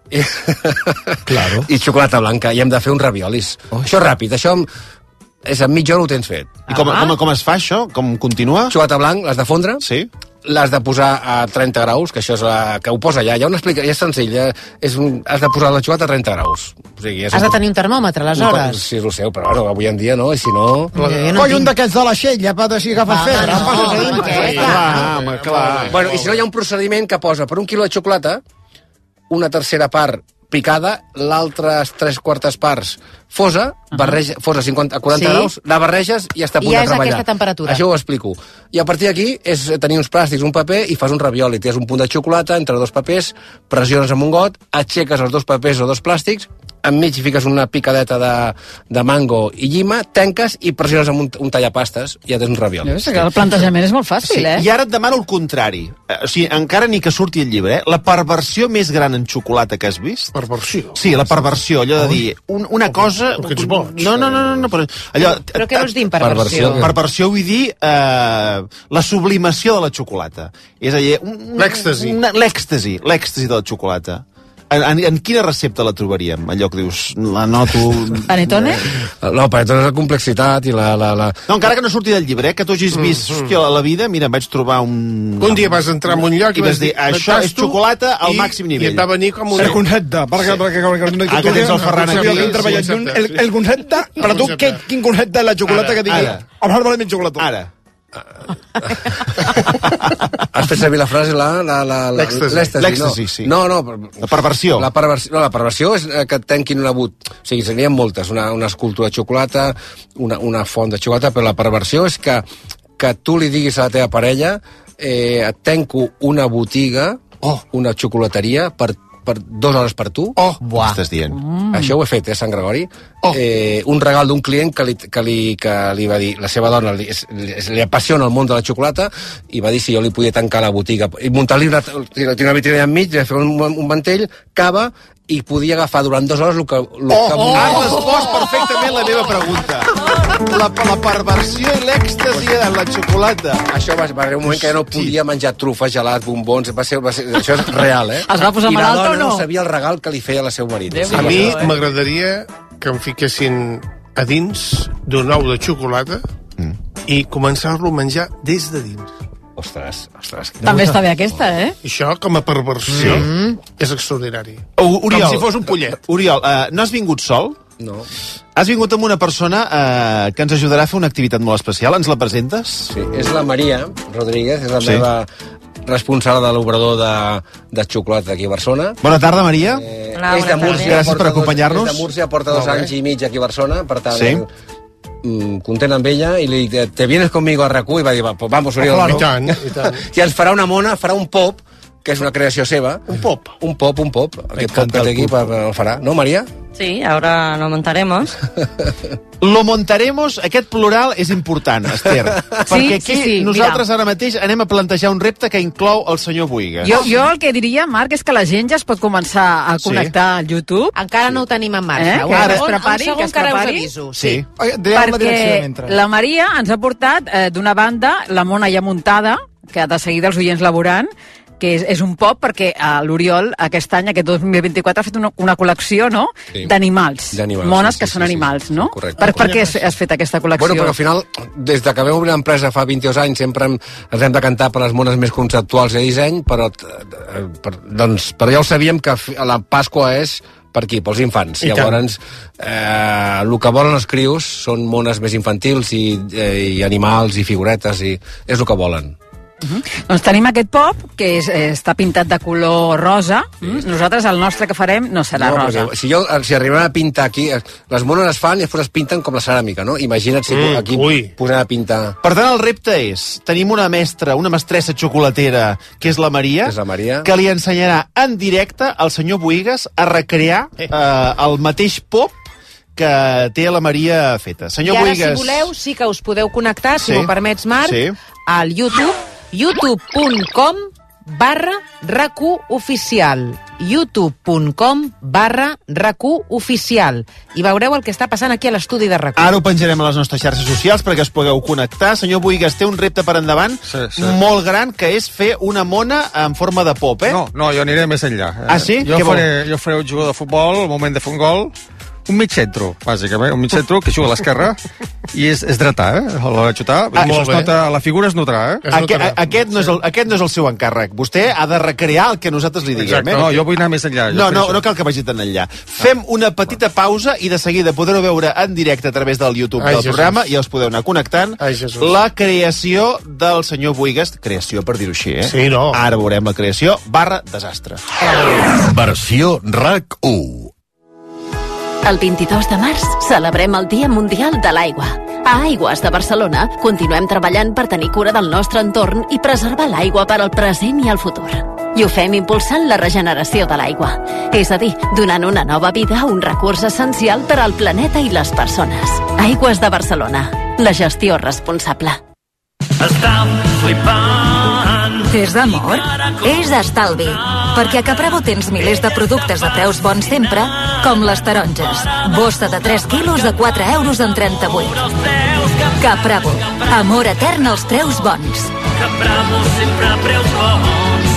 i xocolata blanca, i hem de fer uns raviolis. Això ràpid, això és en mitja hora ho tens fet. I com es fa això? Com continua? Xocolata blanc, l'has de fondre, sí, l'has de posar a 30 graus, que això és que ho posa allà, hi ha una explicació, és senzill, has de posar la xocolata a 30 graus. O sigui, has de tenir un termòmetre, aleshores. Sí, ho sé, però bueno, avui en dia no, i si no... Coi, un d'aquests de la Xella, per si agafes febre. Clar. Bueno, i si no hi ha un procediment que posa per 1 quilo de xocolata, una tercera part picada, l'altres 3/4 parts fosa, fosa a 40 graus, la barreges i està a punt de treballar. I és aquesta temperatura. Això ho explico. I a partir d'aquí és tenir uns plàstics, un paper, i fas un ravioli. Tens un punt de xocolata entre dos papers, pressiones amb un got, aixeques els dos papers o dos plàstics, enmig hi fiques una picadeta de mango i llima, tanques i pressiones amb un tallapastes i ja tens un ravioli. El plantejament és molt fàcil, I ara et demano el contrari. O sigui, encara ni que surti el llibre, la perversió més gran en xocolata que has vist? Perversió? Sí, la perversió, allò de dir una cosa... Perquè ets boig. No, però què vols dir, perversió? Perversió vull dir la sublimació de la xocolata. És a dir... L'èxtasi. L'èxtasi de la xocolata. En quina recepta la trobaríem? Allò que dius, la noto... Panetone? No, panetone és la complexitat i la... No, encara que no surti del llibre, que tu hagis vist, hòstia, a la vida, mira, em vaig trobar un... Un dia vas entrar en un lloc i vas dir, això és xocolata al màxim nivell. I et va venir com un... El concepte, perquè que tens el Ferran aquí. El concepte, per a tu, quin concepte és la xocolata que digui? Ara, xocolata. Ara. Has fet servir la frase l'èxtasi, sí. No, la perversió. La perversió és que et tanquin una o sigui, serien moltes, una escultura de xocolata, una font de xocolata, però la perversió és que tu li diguis a la teva parella et tanco una botiga, una xocolateria per 2 hores per tu. Què estàs dient? Això ho he fet, Sant Gregori. Un regal d'un client que li va dir, la seva dona li apassiona el món de la xocolata, i va dir si jo li podia tancar la botiga i muntar-li una vitrina enmig, fer un mantell, cava, i podia agafar durant 2 hores el que Has respost perfectament la meva pregunta. La perversió i l'èxtasi de la xocolata. Això va arribar un moment que ja no podia menjar trufes, gelats, bombons, això és real, Es va posar malalt o no? I la dona no sabia el regal que li feia a la seu marit. A mi m'agradaria que em fiquessin a dins d'un ou de xocolata i començar-lo a menjar des de dins. Ostres. També està bé aquesta, Això, com a perversió, és extraordinari. Oriol, com si fos un pollet. Oriol, no has vingut sol? No. Has vingut amb una persona que ens ajudarà a fer una activitat molt especial. Ens la presentes? Sí, és la Maria Rodríguez, és la meva responsable de l'obrador de xocolata d'aquí a Barcelona. Bona tarda, Maria. És de Múrcia. Gràcies per acompanyar-nos. És de Múrcia, porta 2 anys i mig aquí a Barcelona, per tant... content amb ella, i li dic, ¿te vienes conmigo a RAC1? I va dir, pues vamos, Oriol. Claro, i tant. I ens farà una mona, farà un pop, que és una creació seva. Un pop. Aquest pop que té aquí el farà. No, Maria? Sí, ahora lo montaremos. Lo montaremos, aquest plural és important, Esther. Perquè aquí nosaltres ara mateix anem a plantejar un repte que inclou el senyor Bohigas. Jo el que diria, Marc, és que la gent ja es pot començar a connectar al YouTube. Encara no ho tenim en marxa. Que es prepari, que es prepari. Sí. Perquè la Maria ens ha portat, d'una banda, la mona ja muntada, que de seguida els oients la veuran, que és un pop perquè l'Oriol aquest any, aquest 2024, ha fet una col·lecció, no?, d'animals. Mones que són animals, no? Correcte. Per què has fet aquesta col·lecció? Bueno, perquè al final, des que vam obrir l'empresa fa 22 anys, sempre ens hem de cantar per les mones més conceptuals de disseny, però ja ho sabíem que la Pasqua és per aquí, pels infants. Llavors, el que volen els crios són mones més infantils i animals i figuretes, i és el que volen. Doncs tenim aquest pop que està pintat de color rosa. Nosaltres el nostre que farem no serà rosa. Si arribem a pintar aquí, les mones es fan i després es pinten com la ceràmica, no? Imagina't si aquí posem a pintar. Per tant, el repte és, tenim una mestressa xocolatera, que és la Maria, que li ensenyarà en directe al senyor Bohigas a recrear el mateix pop que té la Maria feta. Senyor Bohigas... I ara, si voleu, sí que us podeu connectar, si m'ho permets, Marc, al YouTube, youtube.com/RAC1oficial, youtube.com/RAC1oficial, i veureu el que està passant aquí a l'estudi de RAC1. Ara ho penjarem a les nostres xarxes socials perquè us podeu connectar. Senyor Bohigas, té un repte per endavant molt gran, que és fer una mona en forma de pop, No, jo aniré més enllà. Ah, sí? Jo faré un jugador de futbol al moment de fer un gol, un mig centro, bàsicament, un mig centro que juga a l'esquerra i és dretà, a l'hora de xutar. La figura es notarà, Aquest no és el seu encàrrec. Vostè ha de recrear el que nosaltres li diguem. No, jo vull anar més enllà. No cal que vagi tan enllà. Fem una petita pausa i de seguida podreu veure en directe a través del YouTube del programa, i us podeu anar connectant, la creació del senyor Bohigas. Creació, per dir-ho així, Sí, no. Ara veurem la creació /desastre. Versió RAC1. El 22 de març celebrem el Dia Mundial de l'Aigua. A Aigües de Barcelona continuem treballant per tenir cura del nostre entorn i preservar l'aigua per al present i el futur. I ho fem impulsant la regeneració de l'aigua. És a dir, donant una nova vida a un recurs essencial per al planeta i les persones. Aigües de Barcelona. La gestió responsable. Estam flipant. És d'amor? És d'estalvi. Perquè a Capravo tens milers de productes a preus bons sempre, com les taronges. Bosta de 3 quilos a 4,38 €. Capravo. Amor etern als preus bons. Capravo sempre a preus bons.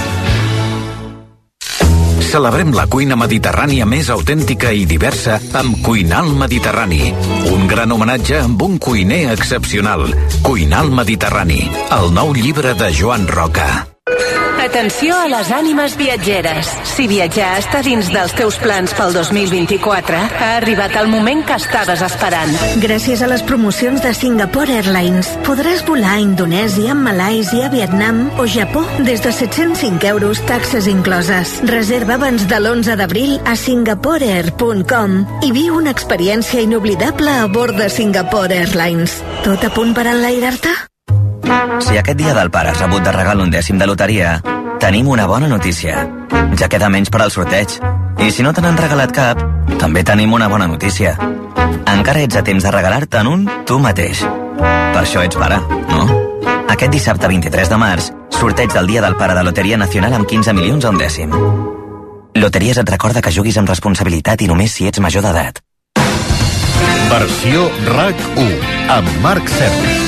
Celebrem la cuina mediterrània més autèntica i diversa amb Cuinar al Mediterrani. Un gran homenatge amb un cuiner excepcional. Cuinar al Mediterrani, el nou llibre de Joan Roca. Atenció a les ànimes viatgeres. Si viatjar està dins dels teus plans pel 2024, ha arribat el moment que estaves esperant. Gràcies a les promocions de Singapore Airlines, podràs volar a Indonèsia, Malàisia, Vietnam o Japó des de 705 €, taxes incloses. Reserva abans de l'11 d'abril a singaporeair.com i viu una experiència inoblidable a bord de Singapore Airlines. Tot a punt per enlairar-te? Si aquest dia del pare has rebut de regal un dècim de loteria, tenim una bona notícia. Ja queda menys per al sorteig. I si no te n'han regalat cap, també tenim una bona notícia. Encara ets a temps de regalar-te'n un tu mateix. Per això ets pare, no? Aquest dissabte 23 de març, sorteig del dia del pare de Loteria Nacional amb 15 milions a un dècim. Loteries et recorda que juguis amb responsabilitat i només si ets major d'edat. Versió RAC1 amb Marc Sergi.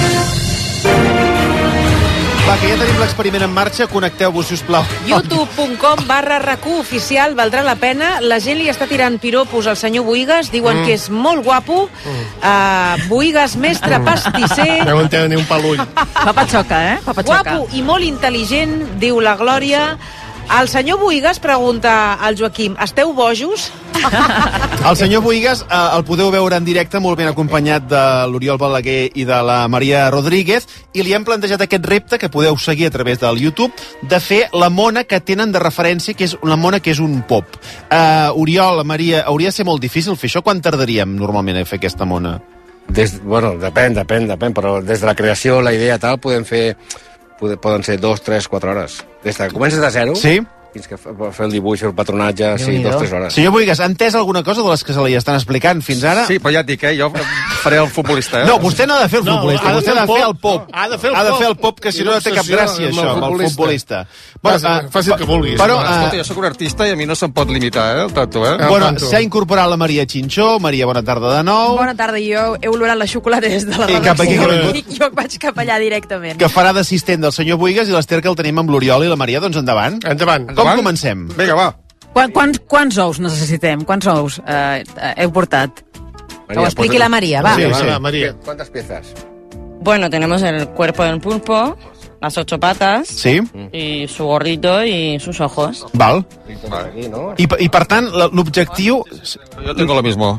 Va, que ja tenim l'experiment en marxa, connecteu-vos, sisplau. youtube.com/RAC1oficial, valdrà la pena. La gent li està tirant piropos al senyor Bohigas, diuen que és molt guapo. Bohigas, mestre pastisser. No en té ni un pelull. Papatxoca, Guapo i molt intel·ligent, diu la Glòria. El senyor Bohigas pregunta al Joaquim, esteu bojos? El senyor Bohigas el podeu veure en directe molt ben acompanyat de l'Oriol Balaguer i de la Maria Rodríguez, i li hem plantejat aquest repte que podeu seguir a través del YouTube, de fer la mona que tenen de referència, que és una mona que és un pop. Oriol, Maria, hauria de ser molt difícil fer això? Quan tardaríem normalment a fer aquesta mona? Bueno, depèn, però des de la creació, la idea tal, poden ser 2, 3, 4 hores. Des que comences de zero, fins que fer el dibuix, el patronatge, 2, 3 hores. Senyor Bohigas, ha entès alguna cosa de les que se li estan explicant fins ara? Sí, però ja et dic, jo faré el futbolista. No, vostè no ha de fer el futbolista, vostè ha de fer el pop. Ha de fer el pop, que si no té cap gràcia, això, amb el futbolista. Faci el que vulguis. Escolta, jo soc un artista i a mi no se'm pot limitar, el tanto, Bueno, s'ha incorporat la Maria Xinxó. Maria, bona tarda de nou. Bona tarda, jo he olorat les xocolaters de la redacció. I cap aquí que ha vingut? I jo vaig cap allà directament. Que farà d'assistent del senyor Bohigas, i l'Ester que el tenim amb l'Oriol i la Maria, doncs endavant. Com comencem? Vinga, va. Quants ous necessitem? Quants ous heu portat? Que ho expliqui la Maria, va. Sí, Maria. ¿Cuántas piezas? Bueno, tenemos el cuerpo del pulpo, las 8 patas. Sí. Y su gorrito y sus ojos. Val. I per tant, l'objectiu... Yo tengo lo mismo.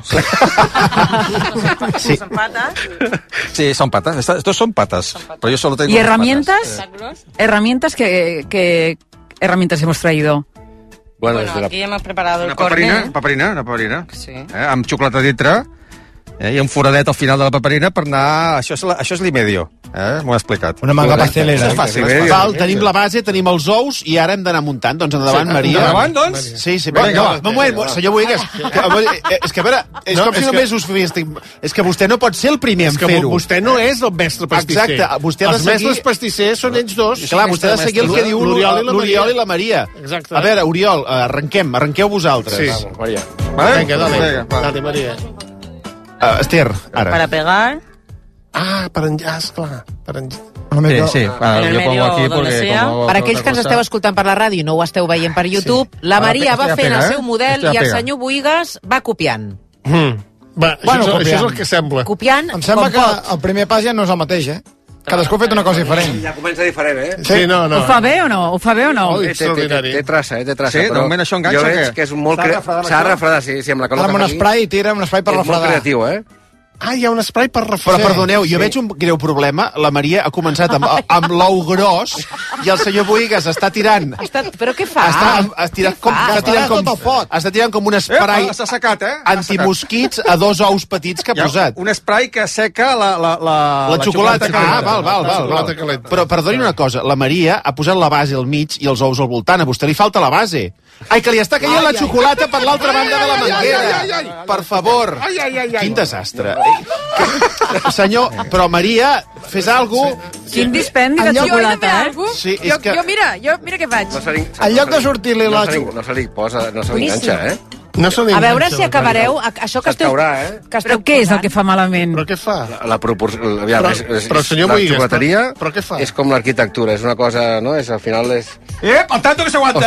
Sí. ¿Son patas? Sí, son patas. Estos son patas. Pero yo solo tengo ¿Y herramientas? ¿Herramientas qué herramientas hemos traído? Bueno, aquí hemos preparado el cornet. Paperina. Sí. Amb xocolata dintre, i un foradet al final de la paperina per anar... Això és l'Imedio, m'ho he explicat. Una manga pastelera. Això és fàcil. Val, tenim la base, tenim els ous i ara hem d'anar muntant. Doncs endavant, Maria. Endavant, doncs? Sí, vinga, un moment, senyor Boigues. És que, a veure, és com si només us fes... És que vostè no pot ser el primer en fer-ho. Vostè no és el mestre pastisser. Exacte, vostè ha de Els seguir... mestres pastissers són ells dos. Clar, vostè ha de seguir el que diu l'Oriol i la Maria. Exacte. A veure, Oriol, arrenqueu vosaltres. Sí. Maria. Vinga, dale, Maria. Esther, ara. Para pegar. Per enllà, esclar. Sí. En el medio, donde sea. Per aquells que ens esteu escoltant per la ràdio i no ho esteu veient per YouTube, la Maria va fent el seu model i el senyor Boigues va copiant. Això és el que sembla. Copiant Em sembla com que pot. el primer pas ja no és el mateix, Cadascú ha fet una cosa diferent. Ja comença diferent, Sí, no. Ho fa bé o no? Té traça, té traça. Sí, de moment això enganxa jo o què? veig que és molt... S'ha de refredar, sí, amb la Ara amb un spray, tira un spray per refredar. És molt creatiu, Hi ha un spray per refredar. Però perdoneu, jo veig un greu problema. La Maria ha començat amb l'ou gros i el senyor Boigues està tirant... Però què fa? Està tirant com un spray s'ha secat, antimosquits a 2 ous petits que ha posat. Un spray que seca la xocolata. Val. Però perdoni una cosa, la Maria ha posat la base al mig i els ous al voltant. A vostè li falta la base. Ai, que li està caient la xocolata per l'altra banda de la manguera. Per favor. Quin desastre. Senyor, però Maria, fes alguna cosa. Quin dispendi de xocolata, Sí, és que... Jo mira què faig. En lloc de sortir-li la xocolata... No se li posa, no se li enganxa, A veure si acabareu... Això que esteu... Però què és el que fa malament? Però què fa? La proporció... Però senyor la Boigues, xocolateria però què fa? és com l'arquitectura, és una cosa, no? Al final és... Al tanto que s'aguanta!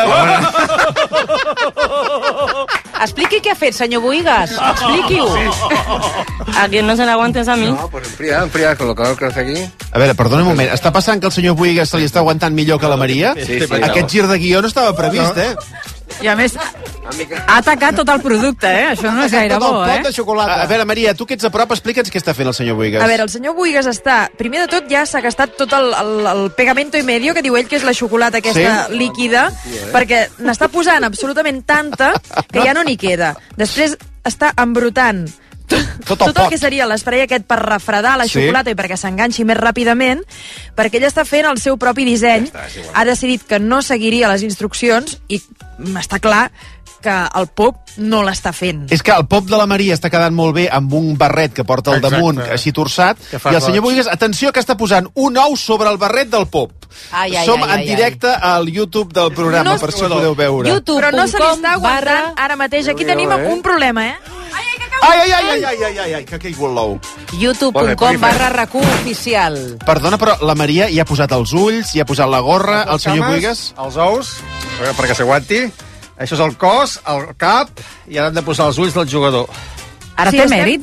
Expliqui què ha fet, senyor Boigues. Expliqui-ho. A quien no se le aguantes a mí. No, pues enfría, con lo que hago aquí. A veure, perdona un moment. Està passant que el senyor Boigues se li està aguantant millor que la Maria? Sí. Aquest gir de guió no estava previst, I a més, ha atacat tot el producte, Això no és gaire bo, de xocolata. A veure, Maria, tu que ets a prop, explica'ns què està fent el senyor Boigues. A veure, el senyor Boigues està... Primer de tot ja s'ha gastat tot el pegamento i medio, que diu ell que és la xocolata aquesta líquida, perquè n'està posant absolutament tanta que ja no n'hi queda. Després està embrutant tot el que seria l'esprai aquest per refredar la xocolata i perquè s'enganxi més ràpidament, perquè ell està fent el seu propi disseny. Ha decidit que no seguiria les instruccions i està clar que el pop no l'està fent. És que el pop de la Maria està quedant molt bé amb un barret que porta al damunt, així torçat, i el senyor Boigues, atenció, que està posant un ou sobre el barret del pop. Som en directe al YouTube del programa, per si ho podeu veure. Però no se li està aguantant ara mateix. Aquí tenim un problema, Ai, que ha caigut l'ou. youtube.com/RAC1oficial. Perdona, però la Maria hi ha posat els ulls, hi ha posat la gorra, el senyor Boigues... Els ous, perquè s'aguanti. Això és el cos, el cap, i ara hem de posar els ulls del jugador. Ara té mèrit,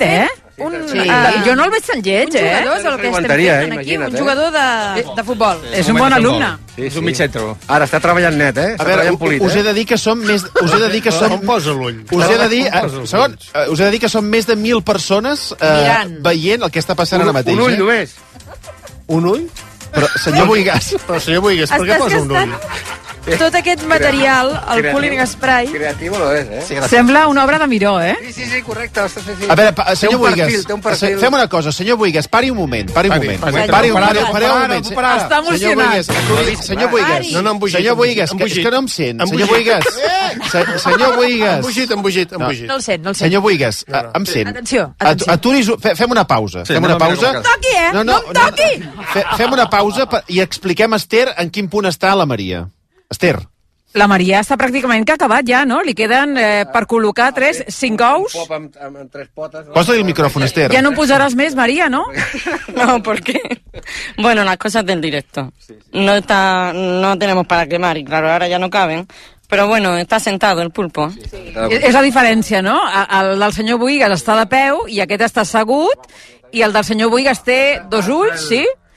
Jo no el veig tan lleig, Un jugador és el que estem fent aquí, un jugador de futbol. És un bon alumne. És un mig centre. Ara està treballant net, A veure, us he de dir que som més... Us he de dir que som... Posa l'ull. Us he de dir... Segon, us he de dir que som més de 1.000 persones veient el que està passant ara mateix. Un ull només. Un ull? Però, senyor Boigues... Però, senyor Boigues, per què posa un ull? Tot aquest material, el cooling spray... Creativo no és, Sembla una obra de Miró, Sí, correcte. A veure, senyor Boigues, fem una cosa. Senyor Boigues, pari un moment. Pareu un moment. Està emocionat. Senyor Boigues, senyor Boigues, és que no em sent. Senyor Boigues, senyor Boigues. Embogit. No el sent. Senyor Boigues, em sent. Atenció. Fem una pausa. No em toqui, No em toqui! Fem una pausa i expliquem a Esther en quin punt està la Maria. Esther. La Maria està pràcticament que ha acabat ja, no? Li queden per col·locar 5 ous. Amb 3 potes. Posa-li el micròfon, Esther. Ja no posaràs més, Maria, ¿no? No, ¿por qué? Bueno, las cosas del directo. No tenemos para quemar y claro, ahora ya no caben. Però bueno, està sentado el pulpo. És la diferència, no? El del senyor Boigues està de peu i aquest està assegut i el del senyor Boigues té 2 ulls, sí?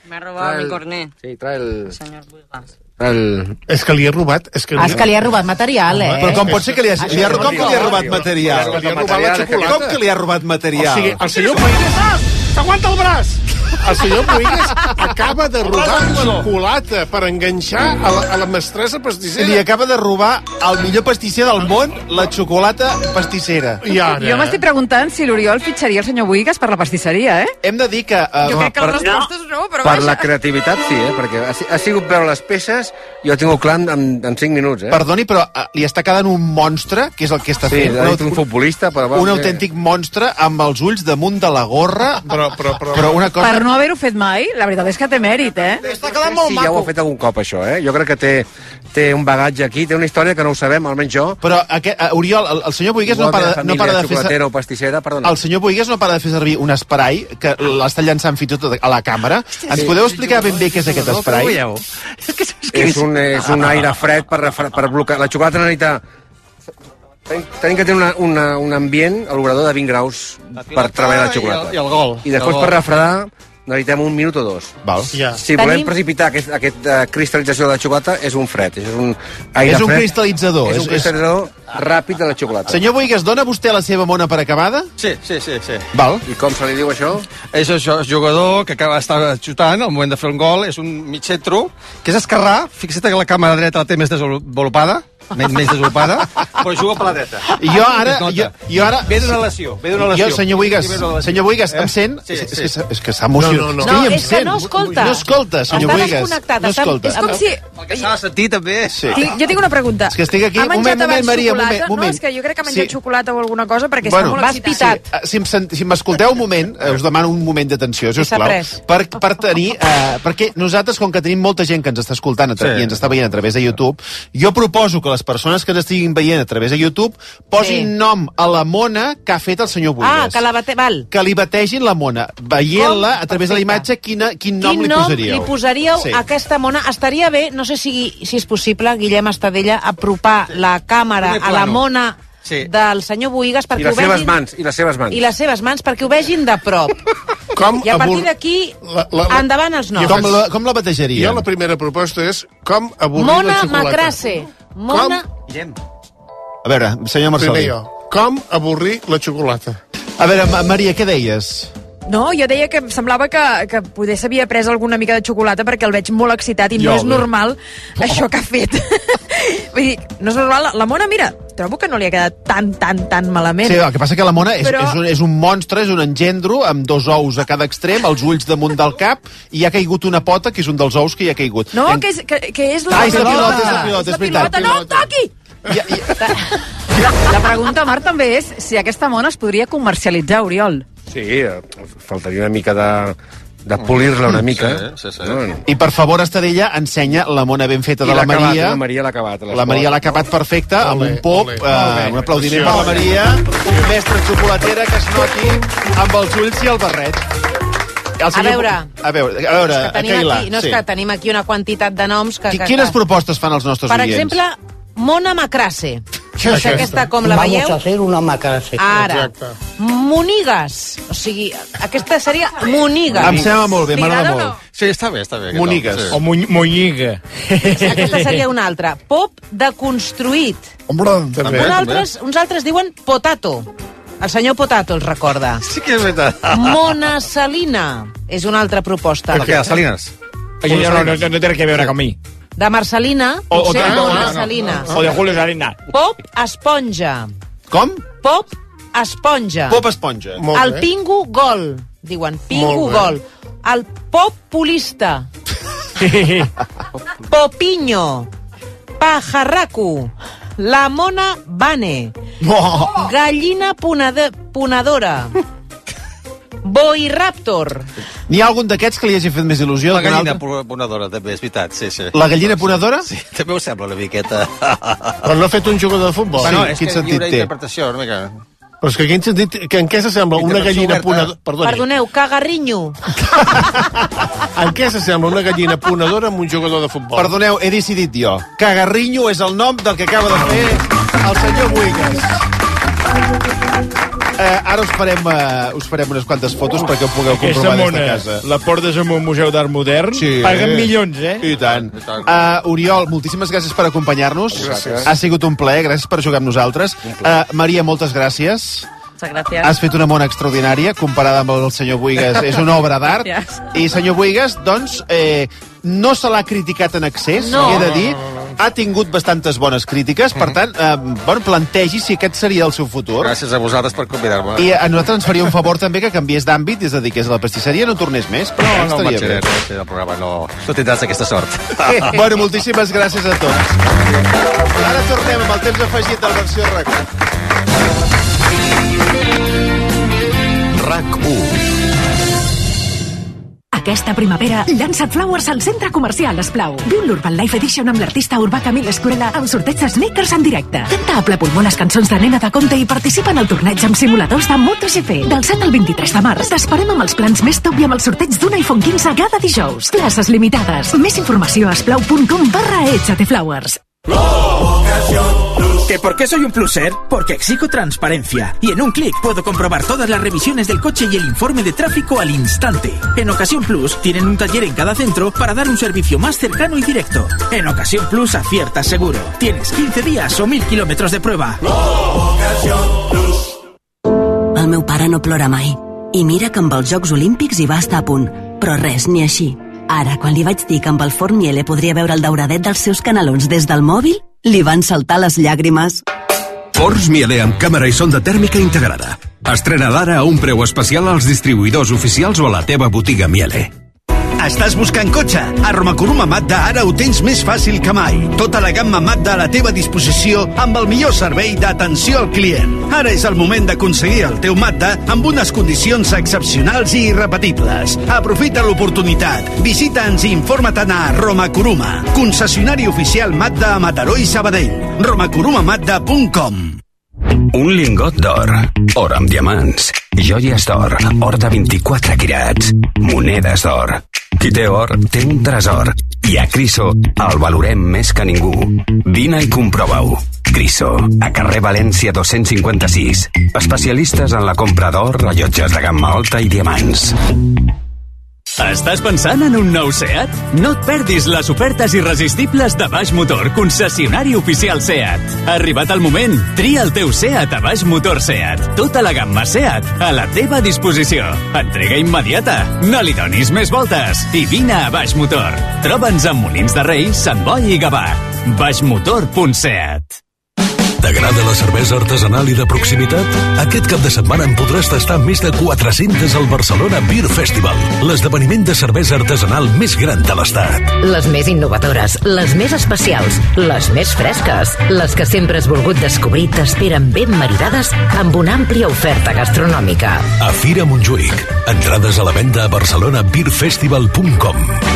Me ha robado mi cornet. Sí, trae el... Señor Buigas. És que li he robat... És que li ha robat material, eh? Però com pot ser que li ha robat material? Com que li ha robat material? O sigui, el senyor Buigas... S'aguanta el braç! El senyor Buigas acaba de robar xocolata per enganxar a la mestressa pastissera. Li acaba de robar el millor pastisser del món, la xocolata pastissera. I ara... Jo m'estic preguntant si l'Oriol fitxaria el senyor Buigas per la pastisseria, eh? Hem de dir que... Jo crec que les respostes no, però Per vaja. la creativitat, sí, perquè ha sigut veure les peces i ho tinc clar en 5 minuts, eh? Perdoni, però li està quedant un monstre, que és el que està fent. Sí, ha dit un futbolista, però... Un autèntic monstre amb els ulls damunt de la gorra. Però una cosa... Per no haver-ho fet mai, la veritat és que té mèrit, eh? Està quedant molt Sí, maco. ja ho ha fet algun cop, això, eh? Jo crec que té un bagatge aquí, té una història que no ho sabem, almenys jo. Però, Oriol, el senyor Buigas no para de fer... Xocolatera o pastissera, perdona. El senyor Buigas no para de fer servir un spray que l'està llançant fins i tot a la càmera. Ens podeu explicar ben bé què és aquest spray? És un aire fred per bloquejar. La xocolata necessita... Tenim que tenir un ambient, a l'obrador, de 20 graus per treballar la xocolata. I el gol. I després per refredar necessitem 1 minut o 2. Val. Si volem precipitar aquesta cristal·lització de la xocolata, és un fred. És un aire És un fred. cristal·litzador. És un cristal·litzador ràpid de la xocolata. Senyor Buigas, dona vostè la seva mona per acabada? Sí. Val. I com se li diu això? És això, és jugador que acaba d'estar xutant al moment de fer un gol, és un mig centro, que és esquerrà, fixa't que la càmera dreta la té més desenvolupada, menys desenvolupada, però juga per la dreta. I jo ara... Ve d'una lesió. Jo, senyor Buigas, em sent? És que s'ha emocionat. No, és que no escolta. No escolta, senyor Està Buigas. desconnectat. No escolta. És com si... El que s'ha de sentir, també. Sí. Jo tinc una pregunta. És que estic aquí... Ha menjat abans Maria, xocolata? moment. No, és que jo crec que ha menjat xocolata o alguna cosa perquè està molt excitat. Si m'escolteu un moment, us demano un moment d'atenció, si us plau, per tenir... Perquè nosaltres, com que tenim molta gent que ens està escoltant i ens està veient a través de YouTube, jo proposo que les persones que ens estiguin veient a través de YouTube posin nom a la mona que ha fet el senyor Buigas. Que li bategin la mona. Veient-la a través de la imatge, quin nom li posaríeu? Li posaríeu a aquesta mona? Estaria bé, no sé si és possible, Guillem Estadella, apropar la càmera a la mona del senyor Buigas perquè I les seves mans. I les seves mans perquè ho vegin de prop. I a partir d'aquí, endavant els noms. Com la batejaria? Jo la primera proposta és com avorrir Mona la xocolata. Macrase. Mona... A veure, senyor Marcelí. Primer jo. Com avorrir la xocolata. A veure, Maria, què deies? No, jo deia que em semblava que poder s'havia pres alguna mica de xocolata perquè el veig molt excitat i no és normal això que ha fet. Vull dir, no és normal. La mona, mira, trobo que no li ha quedat tan malament. Sí, el que passa que la mona és un monstre, és un engendro, amb 2 ous a cada extrem, els ulls damunt del cap, i ha caigut una pota, que és un dels ous que hi ha caigut. No, que és la pilota. És la pilota, no em toqui! La pregunta, Marc, també és si aquesta mona es podria comercialitzar, Oriol. Sí, faltaria una mica de polir-la una mica. Sí. I per favor, Estadella, ensenya la mona ben feta de la Maria. La Maria l'ha acabat. La Maria l'ha acabat perfecta, amb un pop, un aplaudiment per la Maria, mestra xocolatera que es noti amb els ulls i el barret. A veure, Keila. és que tenim aquí una quantitat de noms que... Quines propostes fan els nostres Per oients? exemple, Mona Macrase. No sé aquesta com la veieu. Vamos a hacer una macrase. Ara. Monigas. O sigui, aquesta seria Monigas. Em sembla molt bé, m'agrada molt. Sí, està bé. Monigas. O Monyiga. Aquesta seria una altra. Pop deconstruït. Uns altres diuen Potato. El senyor Potato els recorda. Sí que és veritat. Mona Salina és una altra proposta. Per què, Salines? No té que veure con mi. De Marcelina, potser Mona Salina. O de Julio Salina. Pop Esponja. Com? Pop Esponja. Pop Esponja. El Pingu Gol. Diuen Pingu Gol. El Pop Pulista. Popinho. Pajarraco. La Mona Bane. Gallina Ponedora. Boiraptor. N'hi ha algun d'aquests que li hagi fet més il·lusió? La gallina ponedora, també, és veritat, sí. La gallina ponedora? Sí, també ho sembla una miqueta. Però no ha fet un jugador de futbol. Bueno, Sí, és quin que sentit lliure té? interpretació, una mica. Però és que quin sentit... En què s'assembla una gallina ponedora... Perdoneu, Cagarrinyo. En què s'assembla una gallina ponedora amb un jugador de futbol? Perdoneu, he decidit jo. Cagarrinyo és el nom del que acaba de fer el senyor Buigas. Ara us farem unes quantes fotos perquè ho pugueu comprovar des de casa. La portes amb un museu d'art modern, paguen milions, I tant. Oriol, moltíssimes gràcies per acompanyar-nos. Gràcies. Ha sigut un plaer, gràcies per jugar amb nosaltres. Maria, moltes gràcies. Muchas gracias. Has fet una mona extraordinària, comparada amb el senyor Buigas. És una obra d'art. I senyor Buigas, doncs, no se l'ha criticat en excés, he de dir. Ha tingut bastantes bones crítiques, per tant, plantegi si aquest seria el seu futur. Gràcies a vosaltres per convidar-me. I a nosaltres ens faria un favor també que canviés d'àmbit, és a dir, que és a la pastisseria, no tornés més. No marxaré del programa, no tindràs aquesta sort. Bueno, moltíssimes gràcies a tots. Ara tornem amb el temps afegit de la versió RAC1. Aquesta primavera, llança't Flowers al centre comercial Esplau. Viu l'Urban Life Edition amb l'artista urbà Camille Escurella amb sorteig de sneakers en directe. Canta a ple pulmó les cançons de Nena de Conte i participa en el torneig amb simuladors de MotoGP. Del 7 al 23 de març t'esperem amb els plans més top i amb el sorteig d'un iPhone 15 cada dijous. Places limitades. Més informació a esplau.com/echate-flowers. ¿Que por qué soy un pluser? Porque exijo transparencia. Y en un clic puedo comprobar todas las revisiones del coche y el informe de tráfico al instante. En Ocasión Plus tienen un taller en cada centro para dar un servicio más cercano y directo. En Ocasión Plus aciertas seguro. Tienes 15 días o 1000 kilómetros de prueba. El meu pare no plora mai. I mira que amb els Jocs Olímpics hi va estar a punt. Però res, ni així. Ara, quan li vaig dir que amb el forn Miele podria veure el dauradet dels seus canelons des del mòbil, li van saltar les llàgrimes. Forns Miele amb càmera i sonda tèrmica integrada. Estrena d'ara a un preu especial als distribuïdors oficials o a la teva botiga Miele. Estàs buscant cotxe? A Romakuruma Mazda ara ho tens més fàcil que mai. Tota la gamma Mazda a la teva disposició amb el millor servei d'atenció al client. Ara és el moment d'aconseguir el teu Mazda amb unes condicions excepcionals i irrepetibles. Aprofita l'oportunitat. Visita'ns i informa-te'n a Romakuruma, concessionari oficial Mazda a Mataró i Sabadell. romakurumamazda.com. Un lingot d'or, or amb diamants, joies d'or, or de 24 quirats, monedes d'or. Qui té or, té un tresor. I a Criso el valorem més que ningú. Vine i comprova-ho. Criso, a carrer València 256. Especialistes en la compra d'or, rellotges de gamma alta i diamants. Estàs pensant en un nou SEAT? No et perdis les ofertes irresistibles de Baix Motor, concessionari oficial SEAT. Ha arribat el moment. Tria el teu SEAT a Baix Motor SEAT. Tota la gamma SEAT a la teva disposició. Entrega immediata. No li donis més voltes. I vine a Baix Motor. Troba'ns a Molins de Rei, Sant Boi i Gavà. baixmotor.seat. T'agrada la cervesa artesanal i de proximitat? Aquest cap de setmana en podràs tastar més de 400 al Barcelona Beer Festival, l'esdeveniment de cervesa artesanal més gran de l'Estat. Les més innovadores, les més especials, les més fresques, les que sempre has volgut descobrir t'esperen ben maridades amb una àmplia oferta gastronòmica. A Fira Montjuïc. Entrades a la venda a barcelonabeerfestival.com.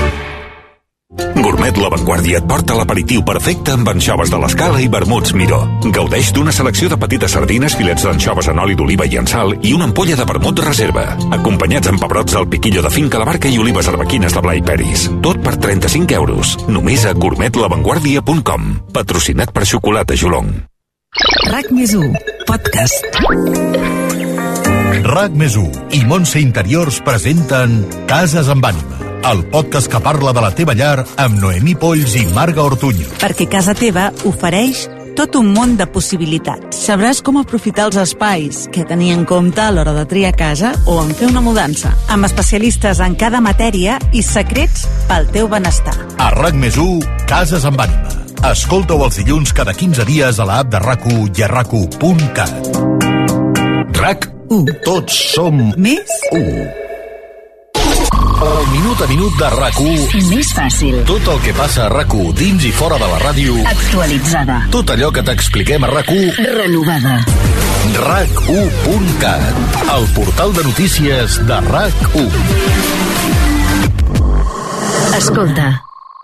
Gourmet La Vanguardia et porta l'aperitiu perfecte amb anxoves de l'Escala i vermuts Miró. Gaudeix d'una selecció de petites sardines, filets d'anxoves en oli d'oliva i en sal i una ampolla de vermut reserva. Acompanyats amb pebrots del piquillo de finca La Barca i olives arbequines de Blai Peris. Tot per 35 euros. Només a gourmetlavanguardia.com. Patrocinat per Xocolata Jolong. RAC+1, podcast. RAC+1 i Montse Interiors presenten Cases amb ànima, el podcast que parla de la teva llar amb Noemí Polls i Marga Ortuño. Perquè casa teva ofereix tot un món de possibilitats. Sabràs com aprofitar els espais, què tenir en compte a l'hora de triar casa o en fer una mudança. Amb especialistes en cada matèria i secrets pel teu benestar. A RAC+1, Cases amb ànima. Escolta-ho els dilluns cada 15 dies a l'app de RAC1 i a RAC1.cat. RAC1. Tots som més 1. El minut a minut de RAC1. Més fàcil. Tot el que passa a RAC1 dins i fora de la ràdio. Actualitzada. Tot allò que t'expliquem a RAC1. Renovada. RAC1.cat. El portal de notícies de RAC1. Escolta.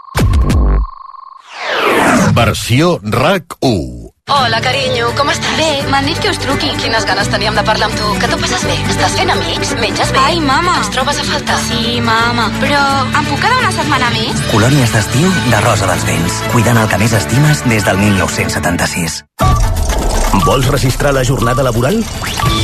Versió RAC1. Hola, carinyo, com estàs? Bé, m'han dit que us truqui. Quines ganes teníem de parlar amb tu. Que t'ho passes bé? Estàs fent amics? Menges bé? Ai, mama. Ens trobes a faltar? Sí, mama. Però em puc quedar una setmana més? Colònies d'estiu de Rosa dels Vents. Cuidant el que més estimes des del 1976. Vols registrar la jornada laboral?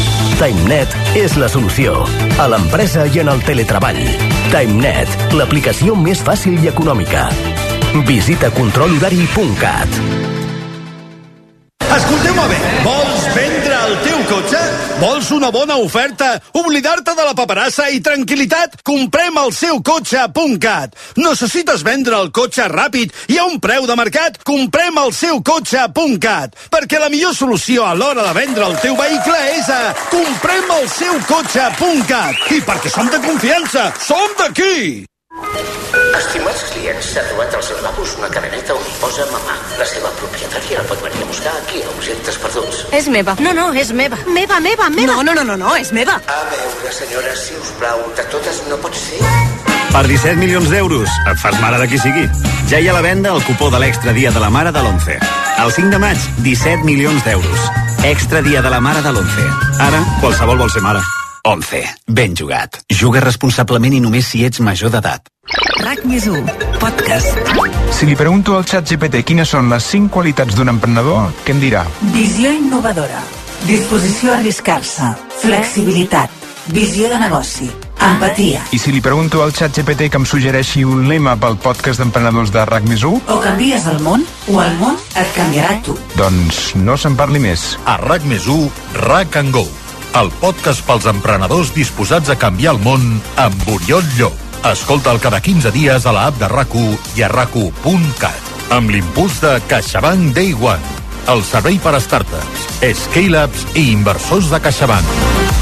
TimeNet és la solució. A l'empresa i en el teletreball. TimeNet, l'aplicació més fàcil i econòmica. Visita controlhorari.cat. Escolteu-me bé, vols vendre el teu cotxe? Vols una bona oferta? Oblidar-te de la paperassa i tranquil·litat? Comprem el seu cotxe.cat. Necessites vendre el cotxe ràpid i a un preu de mercat? Comprem el seu cotxe.cat. Perquè la millor solució a l'hora de vendre el teu vehicle és a comprem el seu cotxe.cat. I perquè som de confiança, som d'aquí! Estimats clients, s'ha trobat als lavabos una cadeneta on hi posa mamà. La seva propietària la pot venir a buscar aquí a Objectes Perduts. És meva. No, és meva. Meva. No, és meva. A veure, senyora, si us plau, de totes no pot ser? Per 17 milions d'euros, et fas mare de qui sigui. Ja hi ha a la venda el cupó de l'Extra Dia de la Mare de l'11. El 5 de maig, 17 milions d'euros. Extra Dia de la Mare de l'11. Ara, qualsevol vol ser mare. 11. Ben jugat. Juga responsablement i només si ets major d'edat. RAC més 1, podcast. Si li pregunto al ChatGPT quines són les 5 qualitats d'un emprenedor, què em dirà? Visió innovadora, disposició a arriscar-se, flexibilitat, visió de negoci, empatia. I si li pregunto al ChatGPT que em suggereixi un lema pel podcast d'emprenedors de RAC més 1? O canvies el món, o el món et canviarà tu. Doncs no se'n parli més. A RAC més 1, RAC and Go. El podcast pels emprenedors disposats a canviar el món amb Oriol Llop. Escolta'l cada 15 dies a l'app de RAC1 i a RAC1.cat. Amb l'impuls de CaixaBank Day One. El servei per a startups, scale-ups i inversors de CaixaBank.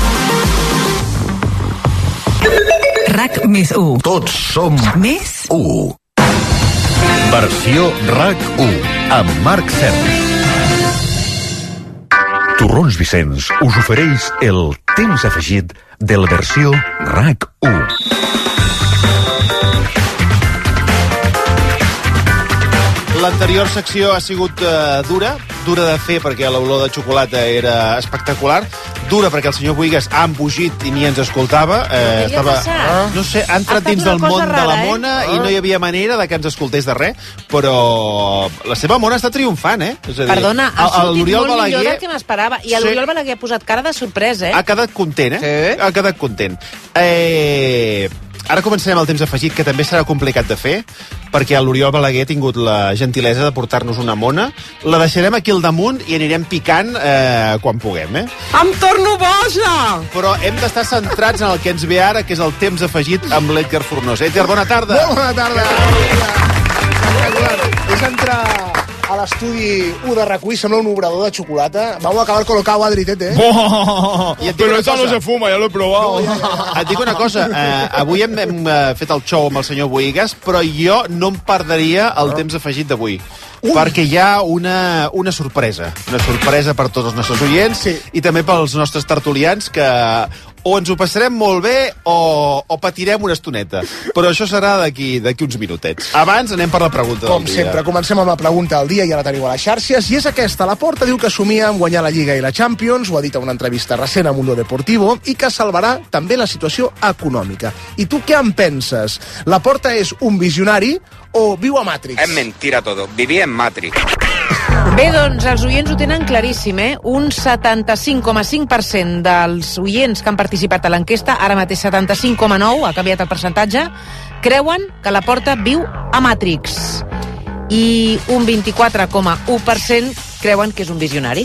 RAC més 1. Tots som més 1. Versió RAC1 amb Marc Serra. Torrons Vicenç us ofereix el temps afegit de la versió RAC1. L'anterior secció ha sigut dura de fer perquè l'olor de xocolata era espectacular, dura perquè el senyor Buigas ha embogit i ni ens escoltava. No sé, ha entrat dins del món de la mona i no hi havia manera de que ens escoltés de res, però la seva mona està triomfant, eh? És a dir, perdona, ha sortit molt Balaguer, millor del que m'esperava. I l'Oriol Balaguer ha posat cara de sorpresa, eh? Ha quedat content, eh? Sí. Ha quedat content. Ara començarem el temps afegit, que també serà complicat de fer, perquè l'Oriol Balaguer ha tingut la gentilesa de portar-nos una mona. La deixarem aquí al damunt i anirem picant quan puguem, eh? Em torno boja! Però hem d'estar centrats en el que ens ve ara, que és el temps afegit amb l'Edgar Fornós. Edgar, bona tarda! Molt bona tarda! És entrar a l'estudi 1 de RAC1 i sembla un obrador de xocolata. Vamos a acabar colocado, Adritete. Pero esta no se fuma, ya lo he probado. Et dic una cosa, avui hem fet el show amb el senyor Buigas, però jo no em perdria el temps afegit d'avui. Perquè hi ha una sorpresa per tots els nostres oients i també pels nostres tertulians, que o ens ho passarem molt bé o patirem una estoneta. Però això serà d'aquí uns minutets. Abans anem per la pregunta del dia. Com sempre, comencem amb la pregunta del dia, ja la teniu a les xarxes, i és aquesta. Laporta diu que somia amb guanyar la Lliga i la Champions, ho ha dit en una entrevista recent a Mundo Deportivo, i que salvarà també la situació econòmica. I tu què en penses? Laporta és un visionari o viu a Matrix? Es mentira todo, viví en Matrix. Bé, doncs els oients ho tenen claríssim, eh? Un 75,5% dels oients que han participat a l'enquesta, ara mateix 75,9%, ha canviat el percentatge, creuen que Laporta viu a Matrix. I un 24,1% creuen que és un visionari.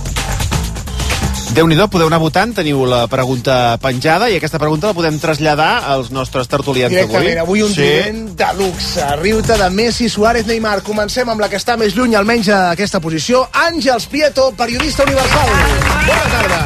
Déu-n'hi-do, podeu anar votant, teniu la pregunta penjada i aquesta pregunta la podem traslladar als nostres tertulians d'avui. Directament, avui un moment de luxe. Riu-te de Messi, Suárez, Neymar. Comencem amb la que està més lluny, almenys a aquesta posició. Àngels Prieto, periodista universal. Bona tarda.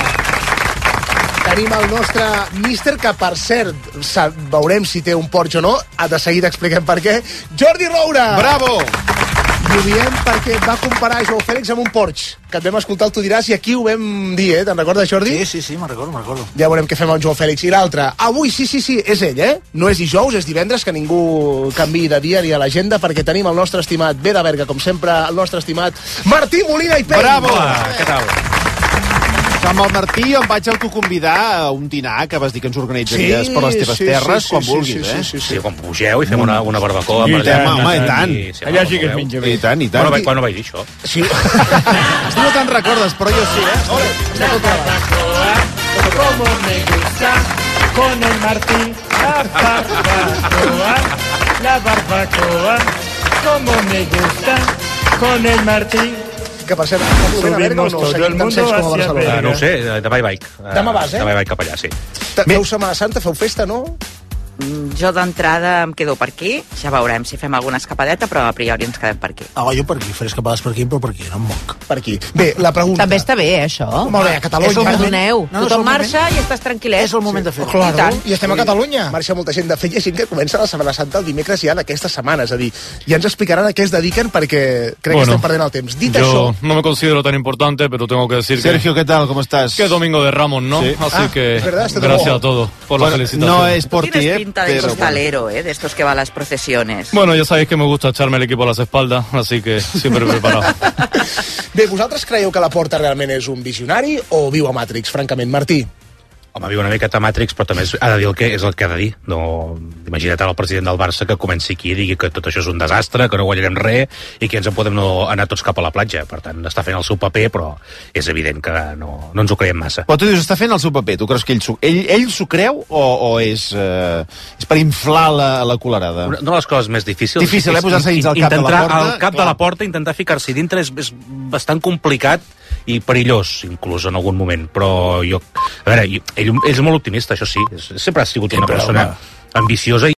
Tenim el nostre míster, que per cert, veurem si té un Porsche o no, de seguida expliquem per què. Jordi Roura! Bravo! I ho diem perquè va comparar Joao Fèlix amb un Porsche, que et vam escoltar, tu diràs, i aquí ho vam dir, eh? Te'n recordes, Jordi? Sí, me'n recordo. Ja veurem què fem amb Joao Fèlix. I l'altre, avui, sí, és ell, eh? No és dijous, és divendres, que ningú canviï de dia ni a l'agenda, perquè tenim el nostre estimat Bé de Berga, com sempre, el nostre estimat Martí Molina i Pell. Bravo! Què tal? Amb el Martí em vaig autoconvidar a un dinar que vas dir que ens organitzaries per les teves terres, quan vulguis, eh? Sí, quan pugeu i fem una barbacoa. I tant. Allà sí que es menja bé. I tant. Quan no vaig dir això? Sí. Tu no te'n recordes, però jo sí, eh? Ole, està tot gravat. como me gusta con el Martí la barbacoa, como me gusta con el Martí. Que per cert, a Berga o no seguim tan secs com a Barcelona? No ho sé, demà hi vaig. Demà vas, Demà hi vaig cap allà, sí. Feu Setmana Santa, feu festa, no? Jo d'entrada em quedo per aquí, ja veurem si fem alguna escapadeta, però a priori ens quedem per aquí. Jo per aquí, faré escapades per aquí, però per aquí, no em moc. Per aquí. Bé, la pregunta... També està bé, això. Molt bé, a Catalunya. Perdoneu, tothom marxa i estàs tranquil·let. És el moment de fer-ho. Claro, i estem a Catalunya. Marxa molta gent. De fet, hi ha gent que comença la Setmana Santa el dimecres ja d'aquesta setmana. És a dir, ja ens explicaran a què es dediquen perquè crec que estem perdent el temps. Dit això... Yo no me considero tan importante, pero tengo que decir Sergio, ¿qué tal? ¿Cómo estás? Que es Domingo de Ramos, ¿no? Sí. Así que ¿verdad? gracias a todos por la felicitación. No es por ti, Tienes pinta de pero... costalero, de estos que va a las procesiones. Bueno, ya sabéis que me gusta echarme el equipo a las espaldas, así que siempre preparado. Bé, vosaltres creieu que Laporta realment és un visionari o viu a Matrix, francament? Martí? Home, viu una miqueta a Matrix, però també ha de dir el que és el que ha de dir. No, imagina't el president del Barça que comenci aquí i digui que tot això és un desastre, que no guanyarem res i que ens en podem anar tots cap a la platja. Per tant, està fent el seu paper, però és evident que no ens ho creiem massa. Però tu dius, està fent el seu paper. Tu creus que ell s'ho creu o és per inflar la colarada? Una de les coses més difícils... Difícil, posar-se dins el cap de la porta. Al cap de la porta, intentar ficar-s'hi dintre és bastant complicat i perillós, inclús, en algun moment. Però jo... A veure, ell és molt optimista, això sí. Sempre ha sigut una persona ambiciosa